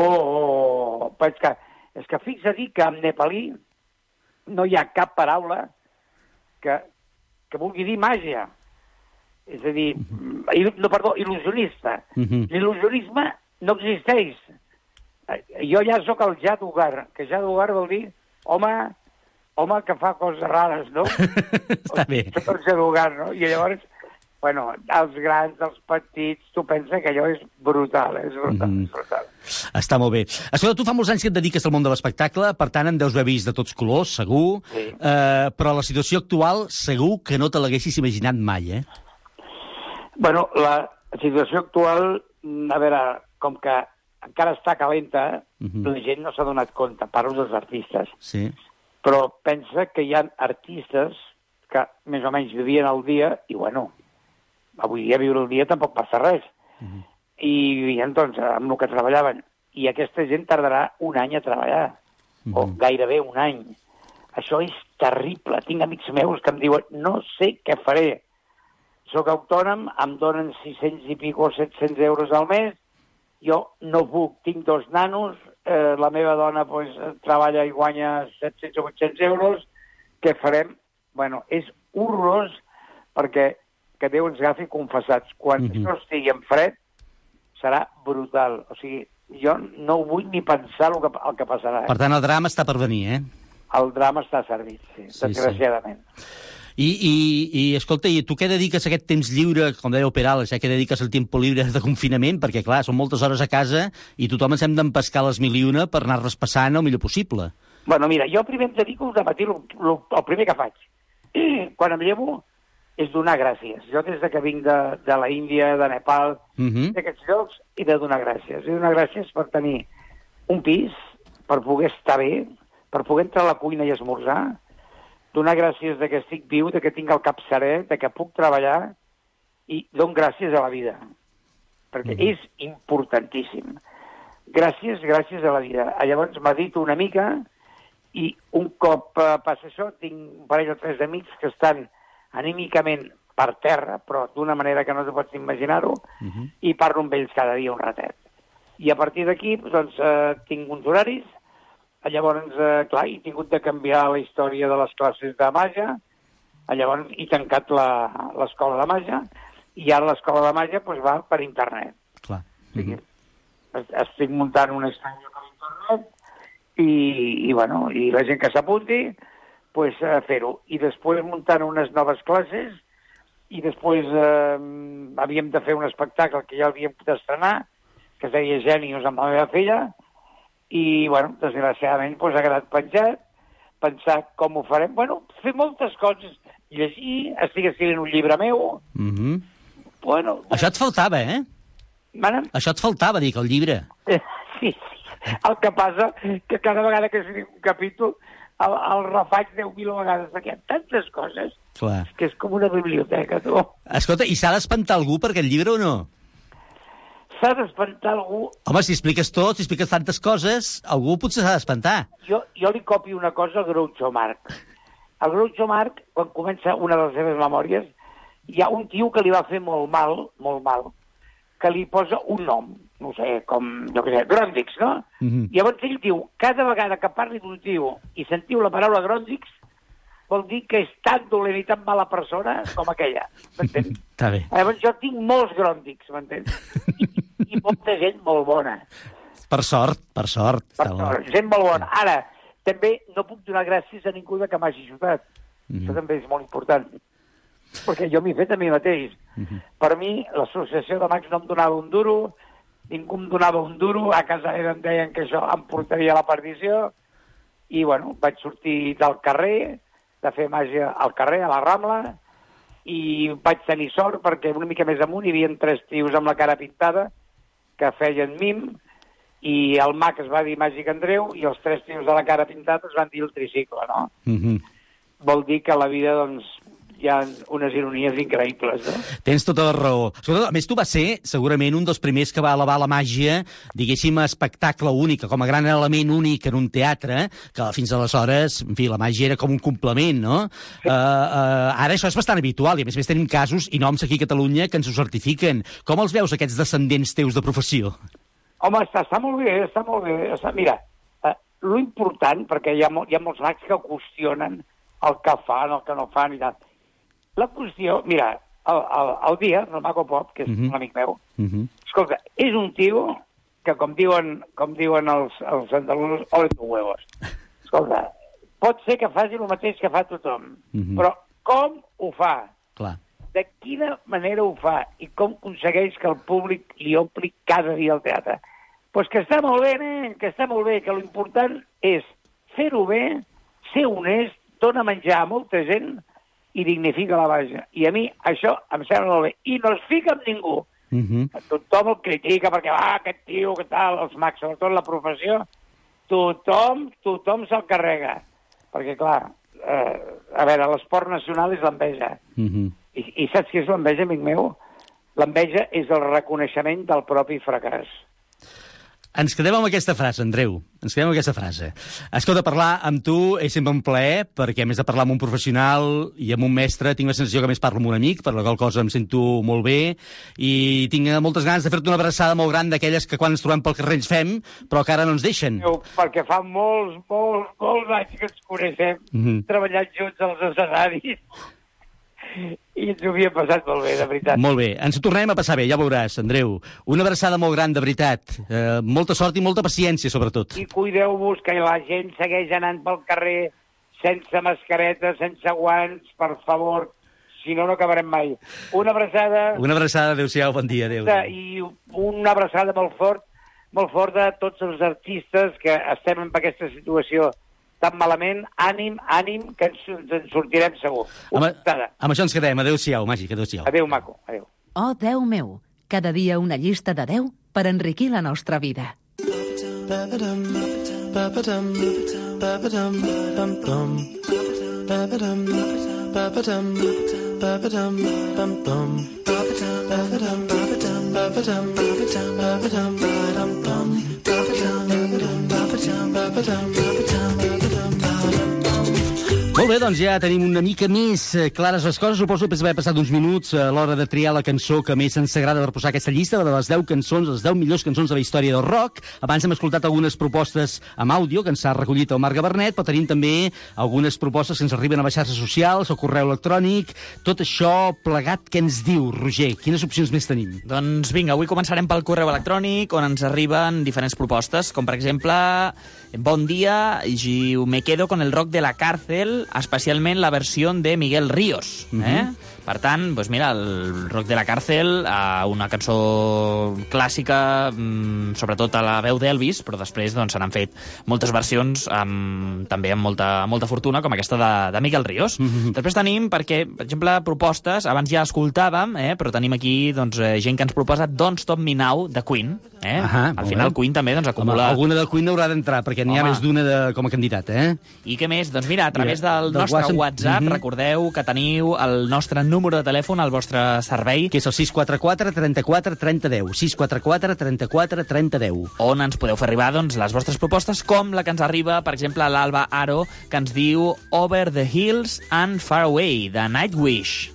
S16: És que fixa dir que en nepalí no hi ha cap paraula que vulgui dir màgia. És a dir, il·lusionista. L'il·lusionisme no existeix. Jo ja sóc el jadugar, que jadugar vol dir home que fa coses rares, no?
S5: Està bé.
S16: Sóc el jadugar, no? I llavors, bueno, els grans, els petits, tu penses que allò és brutal, és brutal.
S5: Està molt bé. Escolta, tu fa molts anys que et dediques al món de l'espectacle, per tant en deus haver vist de tots colors, segur, però la situació actual segur que no te l'haguessis imaginat mai,
S16: Bueno, la situació actual, a veure, com que encara està calenta, la gent no s'ha donat compte, parlo dels artistes.
S5: Sí.
S16: Però pensa que hi ha artistes que més o menys vivien el dia i, bueno, avui dia viure el dia tampoc passa res. I doncs, amb el que treballaven. I aquesta gent tardarà un any a treballar, o gairebé un any. Això és terrible. Tinc amics meus que em diuen no sé què faré. Soc autònom, em donen 600 i pico, 700 euros al mes, jo no puc, tinc 2 nanos, la meva dona treballa i guanya 700 o 800 euros, què farem? Bueno, és horrorós perquè que Déu ens agafi confessats. Quan això estigui en fred, serà brutal. O sigui, jo no vull ni pensar el que passarà.
S5: Per tant, el drama està per venir,
S16: El drama està servit, sí, desgraciadament.
S5: I escolta, i tu què dediques a aquest temps lliure, com deia Perales, què dediques el temps lliure de confinament? Perquè, clar, són moltes hores a casa i tothom ens hem d'empescar les 1001 per anar-les passant el millor possible.
S16: Bueno, mira, jo primer em dedico de matí, el primer que faig, quan em llevo, és donar gràcies. Jo des que vinc de la Índia, de Nepal, d'aquests llocs, he de donar gràcies. He de donar gràcies per tenir un pis, per poder estar bé, per poder entrar a la cuina i esmorzar, donar gràcies de que estic viu, de que tinc el cap serè, de que puc treballar, i dono gràcies a la vida, perquè és importantíssim. Gràcies a la vida. Llavors medito una mica, i un cop passa això, tinc un parell o tres d'amics que estan anímicament per terra, però d'una manera que no te pots imaginar-ho, i parlo amb ells cada dia un ratet. I a partir d'aquí, doncs, tinc uns horaris. Llavors, clar, he tingut de canviar la història de les classes de màgia, llavors he tancat l'escola de màgia, i ara l'escola de màgia doncs, va per internet.
S5: Clar.
S16: O sigui, estic muntant una història per internet, i la gent que s'apunti, doncs, fer-ho. I després muntant unes noves classes, i després havíem de fer un espectacle que ja havíem d'estrenar, que es deia Gènios amb la meva filla, i, desgraciadament, ha quedat penjat, pensar com ho farem. Fer moltes coses, llegir, estic escrivint un llibre meu.
S5: Això et faltava, eh? Això et faltava, dic, el llibre.
S16: Sí. El que passa que cada vegada que escriu un capítol el refaig 10.000 vegades, perquè hi ha tantes coses que és com una biblioteca, tu.
S5: Escolta, i s'ha d'espantar algú per aquest llibre o no?
S16: S'ha d'espantar algú...
S5: Home, si expliques tot, si expliques tantes coses, algú potser s'ha d'espantar.
S16: Jo li copio una cosa al Groucho Marx. El Groucho Marx, quan comença una de les seves memòries, hi ha un tio que li va fer molt mal, que li posa un nom, no sé, com, Grondix, no? Llavors ell diu, cada vegada que parli d'un tio i sentiu la paraula Grondix, vol dir que és tan dolent i tan mala persona com aquella, m'entens?
S5: Està bé.
S16: Llavors jo tinc molts Grondix, m'entens? I molta gent molt bona.
S5: Per sort.
S16: Gent molt bona. Ara, també no puc donar gràcies a ningú que m'hagi ajudat. Això també és molt important. Perquè jo m'he fet a mi mateix. Per mi, l'associació de mags no em donava un duro, ningú em donava un duro, a casa em deien que això em portaria a la perdició, i, vaig sortir del carrer, de fer màgia al carrer, a la Rambla, i vaig tenir sort perquè una mica més amunt hi havia 3 tios amb la cara pintada que feien mim, i el mag es va dir Màgic Andreu, i els 3 tios de la cara pintada es van dir el tricicle, no? Vol dir que la vida, doncs, hi ha unes ironies increïbles, no?
S5: Tens tota la raó. Escolta, a més, tu vas ser, segurament, un dels primers que va elevar la màgia, diguéssim, a espectacle únic, com a gran element únic en un teatre, que fins aleshores, en fi, la màgia era com un complement, no? Ara això és bastant habitual, i a més tenim casos i noms aquí a Catalunya que ens ho certifiquen. Com els veus, aquests descendents teus de professió?
S16: Home, està molt bé, està molt bé. Mira, lo important, perquè hi ha molts mags que qüestionen el que fan, el que no fan i tal. La qüestió, mira, el Díaz, el Mago Pop, que és un amic meu, escolta, és un tio que, com diuen els andalusos, ole tu huevos. Escolta, pot ser que faci el mateix que fa tothom, però com ho fa?
S5: Clar.
S16: De quina manera ho fa? I com aconsegueix que el públic li ompli cada dia el teatre? Doncs que està molt bé, que està molt bé, que l'important és fer-ho bé, ser honest, dona menjar a molta gent i dignifica la màgia. I a mi això em sembla molt bé. I no es fica amb ningú. Tothom el critica perquè, aquest tio, que tal, els mags, sobretot la professió, tothom se'l carrega. Perquè, clar, a veure, l'esport nacional és l'enveja. I saps què és l'enveja, amic meu? L'enveja és el reconeixement del propi fracàs.
S5: Ens quedem amb aquesta frase, Andreu. Ens quedem amb aquesta frase. Escolta, parlar amb tu és sempre un plaer, perquè a més de parlar amb un professional i amb un mestre, tinc la sensació que més parlo amb un amic, per la qual cosa em sento molt bé, i tinc moltes ganes de fer-te una abraçada molt gran d'aquelles que quan ens trobem pel carrer ens fem, però que ara no ens deixen.
S16: Perquè fa molts anys que ens coneixem, treballant junts als escenaris. I ens ho havia passat molt bé, de veritat.
S5: Molt bé, ens ho tornem a passar bé, ja veuràs, Andreu. Una abraçada molt gran, de veritat. Molta sort i molta paciència, sobretot.
S16: I cuideu-vos, que la gent segueix anant pel carrer sense mascareta, sense guants, per favor, si no, no acabarem mai. Una abraçada...
S5: Una abraçada, adéu-siau, bon dia, adéu.
S16: I una abraçada molt fort de tots els artistes que estem en aquesta situació tan malament. Ànim, que ens sortirem segur.
S5: Amb això ens quedem, adéu-siau, màgic, adéu-siau.
S16: Adéu, maco, adéu.
S3: Oh, Déu meu, cada dia una llista de 10 per enriquir la nostra vida.
S5: Molt bé, doncs ja tenim una mica més clares les coses. Suposo que després d'haver passat uns minuts a l'hora de triar la cançó que més ens agrada per posar aquesta llista, de les 10 cançons, les 10 millors cançons de la història del rock. Abans hem escoltat algunes propostes amb àudio que ens ha recollit el Marc Gabernet, però tenim també algunes propostes que ens arriben a les xarxes socials, o correu electrònic. Tot això plegat, què ens diu, Roger? Quines opcions més tenim?
S7: Doncs vinga, avui començarem pel correu electrònic, on ens arriben diferents propostes, com per exemple, bon dia, me quedo con el rock de la cárcel, especialment la versió de Miguel Ríos. Per tant, doncs mira, el rock de la cárcel, una cançó clàssica, sobretot a la veu d'Elvis, però després doncs, se n'han fet moltes versions també amb molta fortuna, com aquesta de Miguel Ríos. Després tenim, per exemple, propostes, abans ja escoltàvem, però tenim aquí doncs, gent que ens proposa Don't Stop Me Now, de Queen. Al final Queen també doncs, acumula...
S5: Alguna de Queen haurà d'entrar, perquè n'hi ha més d'una com a candidat.
S7: I què més? Doncs mira, a través del nostre WhatsApp, recordeu que teniu el nostre número de telèfon al vostre servei,
S5: que és el 644 34 30 10. 644 34 30 10.
S7: On ens podeu fer arribar doncs, les vostres propostes, com la que ens arriba, per exemple, a l'Alba Aro, que ens diu Over the Hills and Far Away, de Nightwish.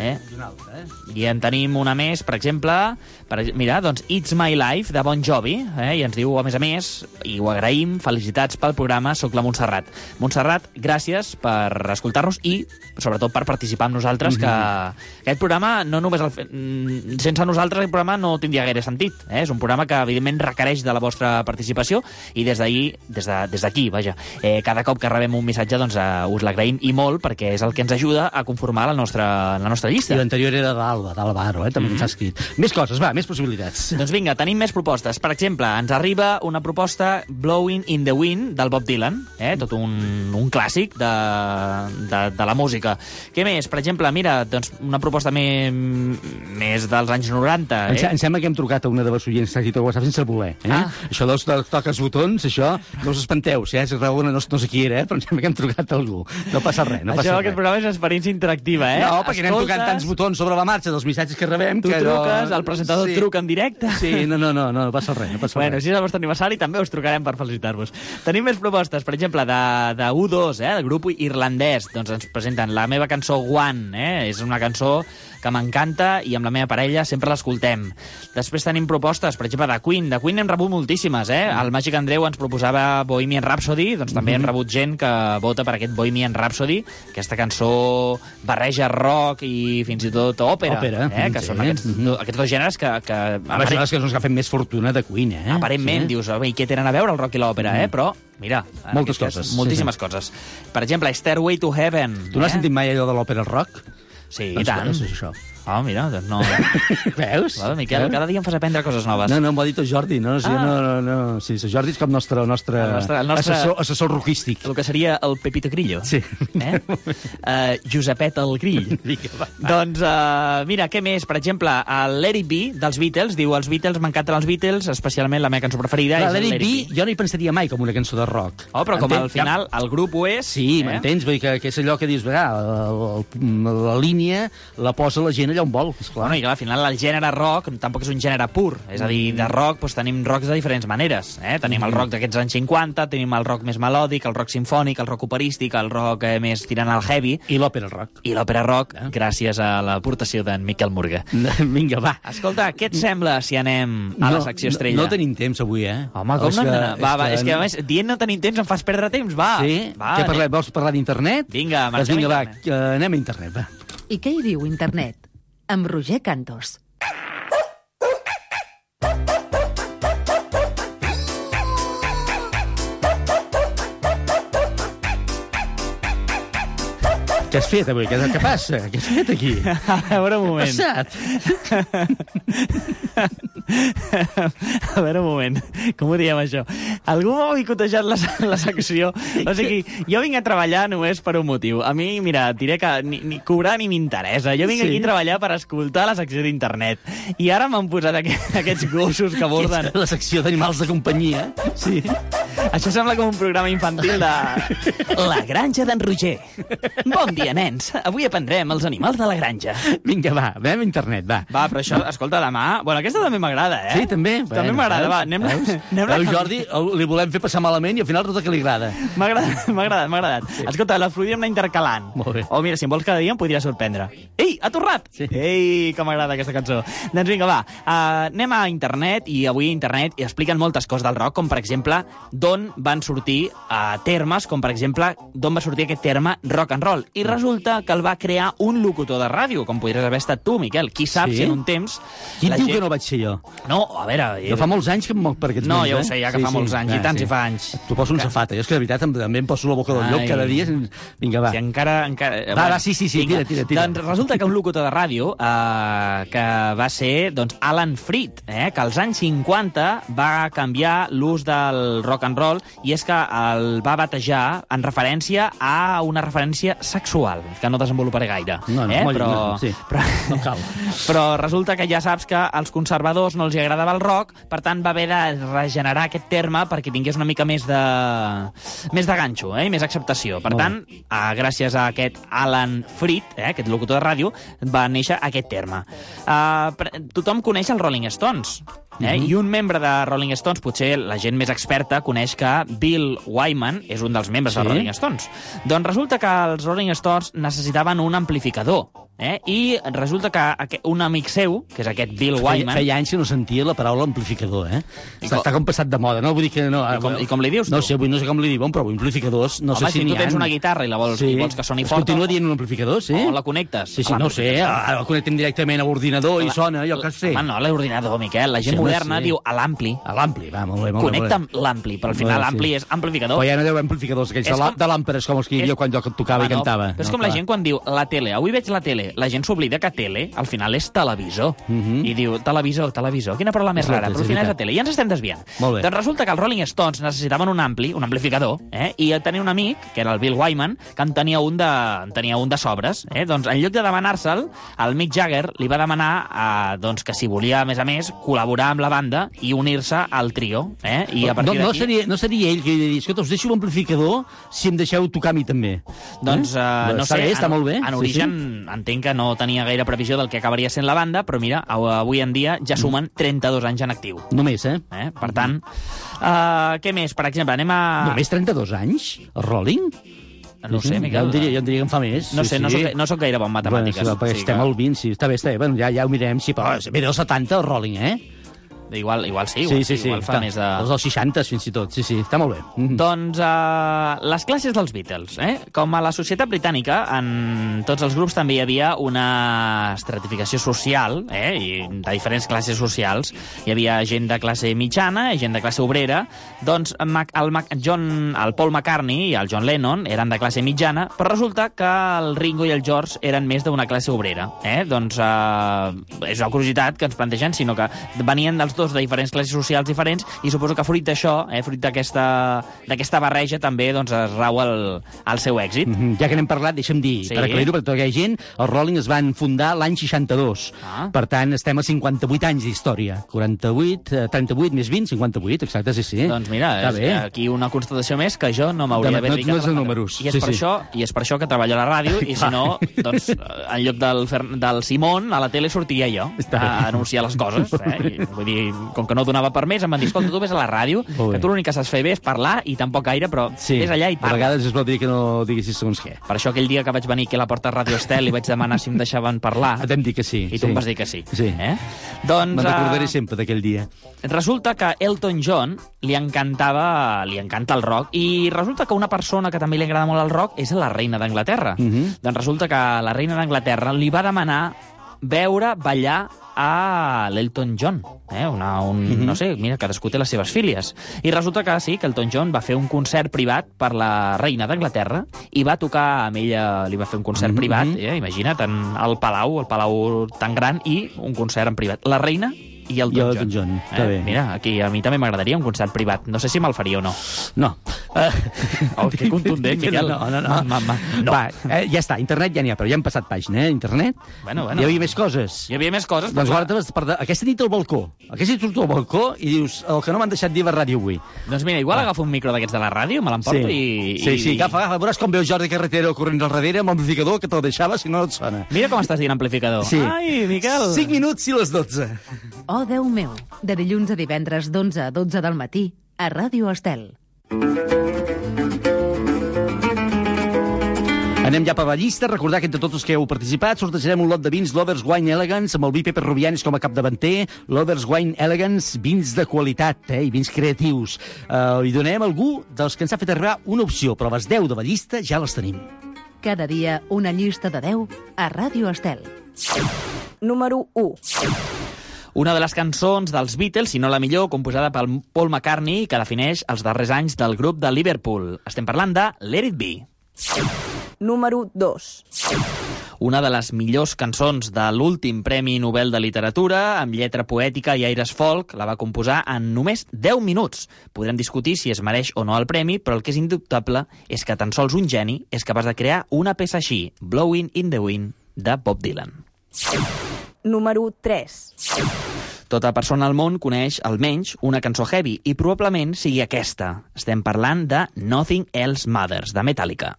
S7: I en tenim una més, per exemple, mira, doncs It's My Life, de Bon Jovi, i ens diu, a més, i ho agraïm, felicitats pel programa, soc la Montserrat. Montserrat, gràcies per escoltar-nos i, sobretot, per participar amb nosaltres, que aquest programa, no només sense nosaltres, aquest programa no tindria gaire sentit. És un programa que, evidentment, requereix de la vostra participació, i des d'aquí, vaja, cada cop que rebem un missatge, doncs us l'agraïm i molt, perquè és el que ens ajuda a conformar la nostra llista.
S5: I l'anterior era d'Alba Aro, també ens ha escrit. Més coses, va, més possibilitats.
S7: Doncs vinga, tenim més propostes. Per exemple, ens arriba una proposta Blowing in the Wind, del Bob Dylan, tot un clàssic de la música. Què més? Per exemple, mira, doncs una proposta més dels anys 90.
S5: Em sembla que hem trucat a una de les oients que s'ha dit al WhatsApp sense voler. Això dels toques botons, això, no us espanteu, si no sé qui era, però em sembla que hem trucat a algú. No passa res, no passa res.
S7: Això, aquest programa és experiència interactiva,
S5: No, perquè anem tocant tants botons sobre la marxa dels missatges que rebem.
S7: Tu truques, el presentador truca en directe.
S5: Sí, no passa res.
S7: Bueno, si és el vostre aniversari, també us trucarem per felicitar-vos. Tenim més propostes, per exemple, de U2, del grup irlandès. Doncs ens presenten la meva cançó One, és una cançó que m'encanta i amb la meva parella sempre l'escoltem. Després tenim propostes, per exemple, de Queen. De Queen n'hem rebut moltíssimes, El Màgic Andreu ens proposava Bohemian Rhapsody, doncs també hem rebut gent que vota per aquest Bohemian Rhapsody. Aquesta cançó barreja rock i fins i tot òpera, que són aquests dos gèneres que
S5: són les cançons que han fet més fortuna de Queen,
S7: aparentment, dius, i què tenen a veure el rock i l'òpera, però mira,
S5: moltes coses.
S7: Moltíssimes coses. Per exemple, Stairway to Heaven.
S5: Tu no has sentit mai allò de l'òpera rock?
S7: Sí, i tant.
S5: És això.
S7: Mira, doncs no...
S5: Veus?
S7: Miquel, cada dia em fas aprendre coses noves.
S5: No, m'ho ha dit el Jordi, no. Sí, el Jordi és com el nostre assessor roquístic.
S7: El que seria el Pepito Grillo.
S5: Sí.
S7: Josepet el Grill. Doncs, mira, què més? Per exemple, el Let It Be, dels Beatles, diu, els Beatles, m'encanten els Beatles, especialment la meva cançó preferida és
S5: el Let It Be. Jo no hi pensaria mai com una cançó de rock.
S7: Però com al final el grup ho és...
S5: Sí, m'entens? Vull dir que és allò que dius, la línia la posa la gent allà on vol.
S7: Bueno, i al final el gènere rock tampoc és un gènere pur, és a dir, de rock doncs, tenim rocks de diferents maneres. Tenim el rock d'aquests anys 50, tenim el rock més melòdic, el rock simfònic, el rock operístic, el rock més tirant al heavy.
S5: I l'òpera rock.
S7: I l'òpera rock, gràcies a l'aportació d'en Miquel Murga.
S5: Vinga, va.
S7: Escolta, què et sembla si anem a la secció estrella?
S5: No tenim temps avui,
S7: Home, com no hem d'anar? Va, és que a més, dient no tenim temps em fas perdre temps, va.
S5: Sí? Què parlem? Vols parlar d'internet?
S7: Vinga, marxem a internet.
S5: Vinga, va, anem a internet, va.
S3: I què hi diu internet? Amb Roger Cantos.
S5: Què has fet avui? Què passa? Què has fet aquí?
S7: A veure, un moment.
S5: Què ha passat?
S7: A veure, un moment. Com ho diem, això? Algú m'ha boicotejat la secció. O sigui, jo vinc a treballar només per un motiu. A mi, mira, diré que ni cobrar ni m'interessa. Jo vinc aquí a treballar per escoltar la secció d'internet. I ara m'han posat aquests gossos que aborden...
S5: La secció d'animals de companyia. Sí.
S7: Això sembla com un programa infantil de... La granja d'en Roger. Bon dia, nens. Avui aprendrem els animals de la granja.
S5: Vinga, va, anem a internet, va.
S7: Va, però això, escolta, demà... Bueno, aquesta també m'agrada, eh?
S5: Sí, també.
S7: També m'agrada, va. Anem
S5: Jordi, li volem fer passar malament i al final resulta que li agrada.
S7: M'ha agradat. Sí. Escolta, la podríem anar intercalant.
S5: Molt bé.
S7: O mira, si em vols cada dia em podria sorprendre. Ei, ha tornat! Sí. Ei, com m'agrada aquesta cançó. Doncs vinga, va. Anem a internet i avui a internet expliquen moltes coses del rock, com per exemple d'on van sortir termes, com per exemple d'on va sortir aquest terme rock and roll. I resulta que el va crear un locutor de ràdio, com podries haver estat tu, Miquel. Qui sap si en un temps...
S5: Qui diu que no vaig ser jo?
S7: No, a veure...
S5: Jo fa molts anys que em moc per aquests
S7: No, ja ho sé, ja que fa molts anys, i tants i fa anys.
S5: Tu poso un safata, jo és que de veritat també em poso la boca del llop cada dia. Vinga, va.
S7: Si encara...
S5: Va, sí, tira.
S7: Doncs resulta que un locutor de ràdio que va ser Alan Freed, que als anys 50 va canviar l'ús del rock and roll i és que el va batejar en referència a una referència sexual, que no desenvoluparé gaire.
S5: No, no cal.
S7: Però resulta que ja saps que als conservadors no els agradava el rock, per tant va haver de regenerar aquest terme perquè tingués una mica més de ganxo i més acceptació. Per tant, gràcies a aquest Alan Freed, aquest locutor de ràdio, va néixer aquest terme. Tothom coneix els Rolling Stones, i un membre de Rolling Stones, potser la gent més experta, coneix que Bill Wyman és un dels membres de Rolling Stones. Doncs resulta que els Rolling Stones necessitaven un amplificador, i resulta que un amic seu, que és aquest Bill Wyman...
S5: Feia anys que no sentia la paraula amplificador, Està com passat de moda, no? Vull dir que no...
S7: I com li dius, tu?
S5: No sé, no sé com li diuen, però amplificadors no sé si n'hi ha.
S7: Home, si tu tens una guitarra i vols que soni fort...
S5: Continua dient un amplificador, sí?
S7: O la connectes?
S5: Sí, no sé, la connectem directament a l'ordinador i sona, jo què sé.
S7: Home, no a l'ordinador, Miquel, la gent moderna diu a l'ampli.
S5: A l'ampli, va, molt bé.
S7: Connecta amb l'ampli, però al final l'ampli és amplificador.
S5: Però ja no deu amplificadors aquells de làmperes, com els que jo quan jo tocava i cantava.
S7: Però és com la gent quan diu la tele, avui veig la tele, la gent s'oblida que tele al final és televisor. I diu televisor, quina paraula més rara, però al final és la tele. I ens estem desviant. Doncs resulta que els Rolling Stones necessitaven un amplificador, i tenia un amic, que era el Bill Wyman, que en tenia un de sobres. Doncs en lloc de demanar-se'l, el Mick Jagger li va demanar que si volia, a més, col·laborar amb la banda i unir-se al trio. I a partir d'aquí...
S5: No seria ell que diria, escolta, us deixo un amplificador si em deixeu tocar a mi també.
S7: Doncs no sé,
S5: està molt bé.
S7: En origen entenc que no tenia gaire previsió del que acabaria sent la banda, però mira, avui en dia ja sumen 32 anys en actiu.
S5: Només,
S7: Per tant, què més? Per exemple, anem a...
S5: Només 32 anys? El Rolling?
S7: No ho sé, Miquel.
S5: Jo diria que en fa més.
S7: No sé, no soc gaire bon en matemàtiques.
S5: Bueno, estem al 20, sí. Està bé. Bueno, ja ho mirem. Sí, però ve dels 70, el Rolling,
S7: Igual sí, igual fa més de...
S5: Els dels 60, fins i tot, sí, està molt bé.
S7: Doncs les classes dels Beatles, Com a la societat britànica, en tots els grups també hi havia una estratificació social, i de diferents classes socials. Hi havia gent de classe mitjana i gent de classe obrera. Doncs el Paul McCartney i el John Lennon eren de classe mitjana, però resulta que el Ringo i el George eren més d'una classe obrera. Doncs és una curiositat que ens plantegen, sinó que venien dels dos de diferents classes socials diferents, i suposo que fruit d'això, fruit d'aquesta barreja, també es rau el seu èxit.
S5: Ja que n'hem parlat, deixa'm dir, per aclarir-ho, perquè tota aquella gent, els Rolling es van fundar l'any 62. Per tant, estem a 58 anys d'història. 38 més 20, 58, exacte, sí.
S7: Doncs mira, és aquí una constatació més que jo no m'hauria d'haver dedicat.
S5: No números.
S7: I és per això que treballo a la ràdio, i si no, doncs, en lloc del Simón, a la tele sortiria jo a anunciar les coses. Vull dir, com que no donava per més, em van dir, escolta, tu vés a la ràdio, que tu l'únic que saps fer bé és parlar, i tampoc gaire, però vés allà i parla.
S5: A vegades es pot dir que no diguessis segons què.
S7: Per això aquell dia que vaig venir aquí a la porta de Ràdio Estel i vaig demanar si em deixaven parlar...
S5: Vam dir que sí.
S7: I tu em vas dir que sí.
S5: Doncs... Me'n recordaré sempre d'aquell dia.
S7: Resulta que Elton John li encanta el rock, i resulta que una persona que també li agrada molt el rock és la reina d'Anglaterra. Doncs resulta que la reina d'Anglaterra li va demanar veure ballar a l'Elton John. No sé, mira, cadascú té les seves fílies. I resulta que sí, que Elton John va fer un concert privat per la reina d'Anglaterra i va tocar amb ella, li va fer un concert privat, imagina't, al Palau tan gran, i un concert en privat. La reina i Elton John. Mira, aquí a mi també m'agradaria un concert privat. No sé si me'l faria o no.
S5: No.
S7: Que contundent, Miquel.
S5: No. Va, ja està, internet ja n'hi ha, però ja hem passat pàgina, internet.
S7: Bueno.
S5: Hi havia més coses. Doncs guarda, aquesta nit al balcó. Aquesta nit surto al balcó i dius el que no m'han deixat dir a la ràdio avui.
S7: Doncs mira, igual agafo un micro d'aquests de la ràdio, me l'emporto i...
S5: Sí, agafa. Veuràs com veu Jordi Carretero corrents al darrere amb l'amplificador, que te'l deixava, si no et sona.
S7: Mira com estàs dient amplificador.
S5: Sí.
S7: Ai, Miquel.
S5: 5 minuts i les 12.
S3: Oh, Déu meu, de dilluns a divendres d'11 a 12 del matí a Ràdio Estel.
S5: Anem ja per la llista. Recordar que entre tots els que heu participat sortejarem un lot de vins Lovers Wine Elegance amb el vi Pepe Rubianes com a capdavanter. Lovers Wine Elegance, vins de qualitat i vins creatius. I donem a algú dels que ens ha fet arribar una opció, però les 10 de la llista ja les tenim.
S3: Cada dia una llista de 10 a Ràdio Estel.
S17: Número 1.
S7: Una de les cançons dels Beatles, si no la millor, composada pel Paul McCartney, que defineix els darrers anys del grup de Liverpool. Estem parlant de Let It Be.
S17: Número 2.
S7: Una de les millors cançons de l'últim Premi Nobel de Literatura, amb lletra poètica i aires folk, la va composar en només 10 minuts. Podrem discutir si es mereix o no el premi, però el que és indubtable és que tan sols un geni és capaç de crear una peça així, Blowing in the Wind, de Bob Dylan.
S17: Número 3.
S7: Tota persona al món coneix almenys una cançó heavy i probablement sigui aquesta. Estem parlant de Nothing Else Matters, de Metallica.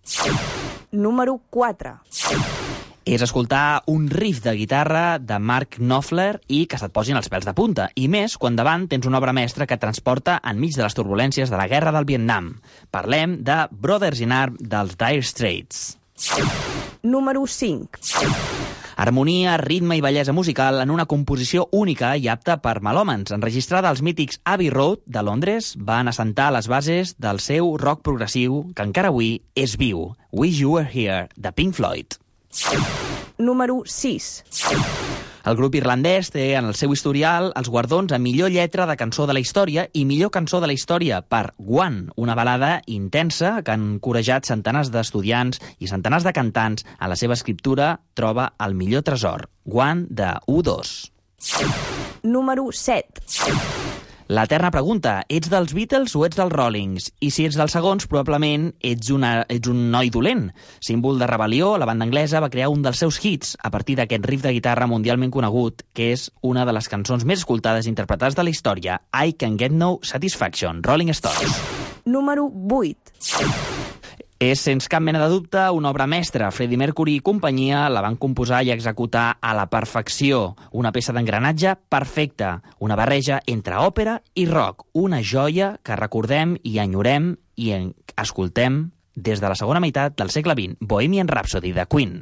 S17: Número 4.
S7: És escoltar un riff de guitarra de Mark Knopfler i que se't posin els pèls de punta. I més quan davant tens una obra mestra que et transporta enmig de les turbulències de la guerra del Vietnam. Parlem de Brothers in Arms dels Dire Straits.
S17: Número 5.
S7: Harmonia, ritme i bellesa musical en una composició única i apta per melòmans. Enregistrada als mítics Abbey Road de Londres, van assentar les bases del seu rock progressiu, que encara avui és viu. Wish You Were Here, de Pink Floyd.
S17: Número 6.
S7: El grup irlandès té en el seu historial els guardons a millor lletra de cançó de la història i millor cançó de la història per One, una balada intensa que han corejat centenars d'estudiants i centenars de cantants. A la seva escriptura troba el millor tresor, One de U2.
S17: Número 7.
S7: L'eterna pregunta, ets dels Beatles o ets dels Rollings? I si ets dels segons, probablement ets un noi dolent. Símbol de rebel·lió, la banda anglesa va crear un dels seus hits a partir d'aquest riff de guitarra mundialment conegut, que és una de les cançons més escoltades i interpretades de la història, I Can Get No Satisfaction, Rolling Stones.
S17: Número 8.
S7: És, sense cap mena de dubte, una obra mestra. Freddie Mercury i companyia la van composar i executar a la perfecció. Una peça d'engranatge perfecta. Una barreja entre òpera i rock. Una joia que recordem i enyorem i escoltem des de la segona meitat del segle XX. Bohemian Rhapsody, de Queen.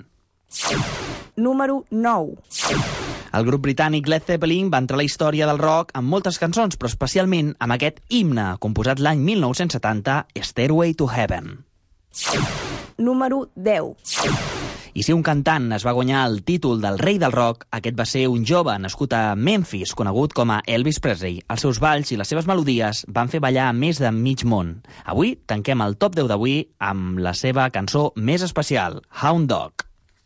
S17: Número 9.
S7: El grup britànic Led Zeppelin va entrar a la història del rock amb moltes cançons, però especialment amb aquest himne, composat l'any 1970, Stairway to Heaven.
S17: Número 10.
S7: I si un cantant es va guanyar el títol del rei del rock, aquest va ser un jove nascut a Memphis, conegut com a Elvis Presley. Els seus balls i les seves melodies van fer ballar a més de mig món. Avui tanquem el top 10 d'avui amb la seva cançó més especial, Hound Dog.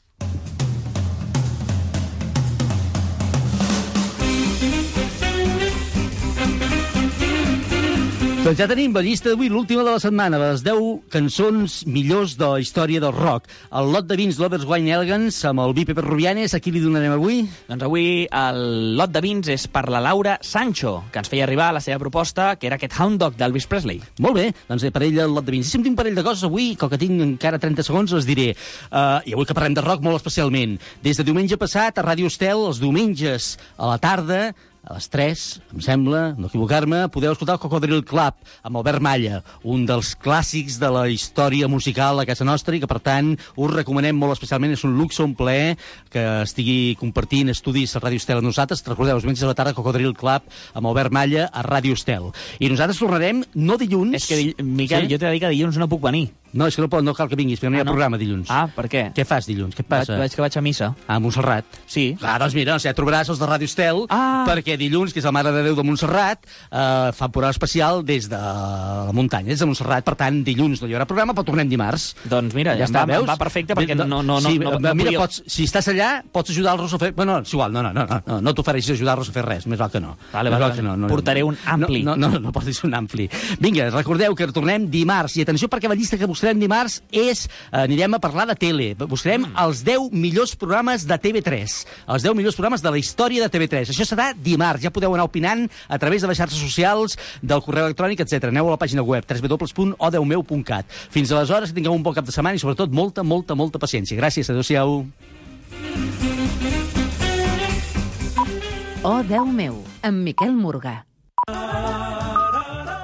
S5: Doncs ja tenim la llista d'avui, l'última de la setmana, les 10 cançons millors de la història del rock. El lot de vins Lovers Wine Elegance amb el vi Pepe Rubianes, a qui li donarem avui?
S7: Doncs avui el lot de vins és per la Laura Sancho, que ens feia arribar la seva proposta, que era aquest Hound Dog d'Elvis Presley.
S5: Molt bé, doncs per ell el lot de vins. I si em tinc un parell de coses avui, com que tinc encara 30 segons, les diré. I avui que parlem de rock molt especialment. Des de diumenge passat a Ràdio Estel, els diumenges a la tarda, a les 3, em sembla, no equivocar-me, podeu escoltar el Cocodril Club amb Albert Malla, un dels clàssics de la història musical a casa nostra i que, per tant, us recomanem molt especialment. És un luxe, un plaer que estigui compartint estudis a Ràdio Estel amb nosaltres. Recordeu, els diumenges a la tarda, Cocodril Club amb Albert Malla a Ràdio Estel. I nosaltres tornarem no dilluns...
S7: És que, Miquel, jo t'he de dir que dilluns no puc venir.
S5: No, és que no cal que vinguis, perquè no hi ha programa dilluns.
S7: Per què?
S5: Què fas dilluns? Què et passa?
S7: Veig que vaig a missa.
S5: A Montserrat.
S7: Sí.
S5: Doncs mira, ja trobaràs els de Ràdio Estel, perquè dilluns, que és la Mare de Déu de Montserrat, fa un programa especial des de la muntanya, des de Montserrat. Per tant, dilluns no hi haurà programa, però tornem dimarts.
S7: Doncs mira, ja està, va perfecte, perquè
S5: mira, si estàs allà, pots ajudar-los a fer... Bueno, és igual, no t'ofereixis ajudar-los a fer res, més val que no.
S7: Portaré un ampli.
S5: No portis un ampli. Vinga, recordeu que tornem dimarts, i atenció perquè la llista que buscarem dimarts és, anirem a parlar de tele, buscarem els 10 millors programes de TV3, els 10 millors programes de la història de TV3. Això serà dimarts, ja podeu anar opinant a través de les xarxes socials, del correu electrònic, etc. Aneu a la pàgina web www.odeumeu.cat. Fins aleshores, que tingueu un bon cap de setmana i sobretot molta paciència. Gràcies, adéu-siau.
S3: Oh, Déu meu, amb Miquel Morgà.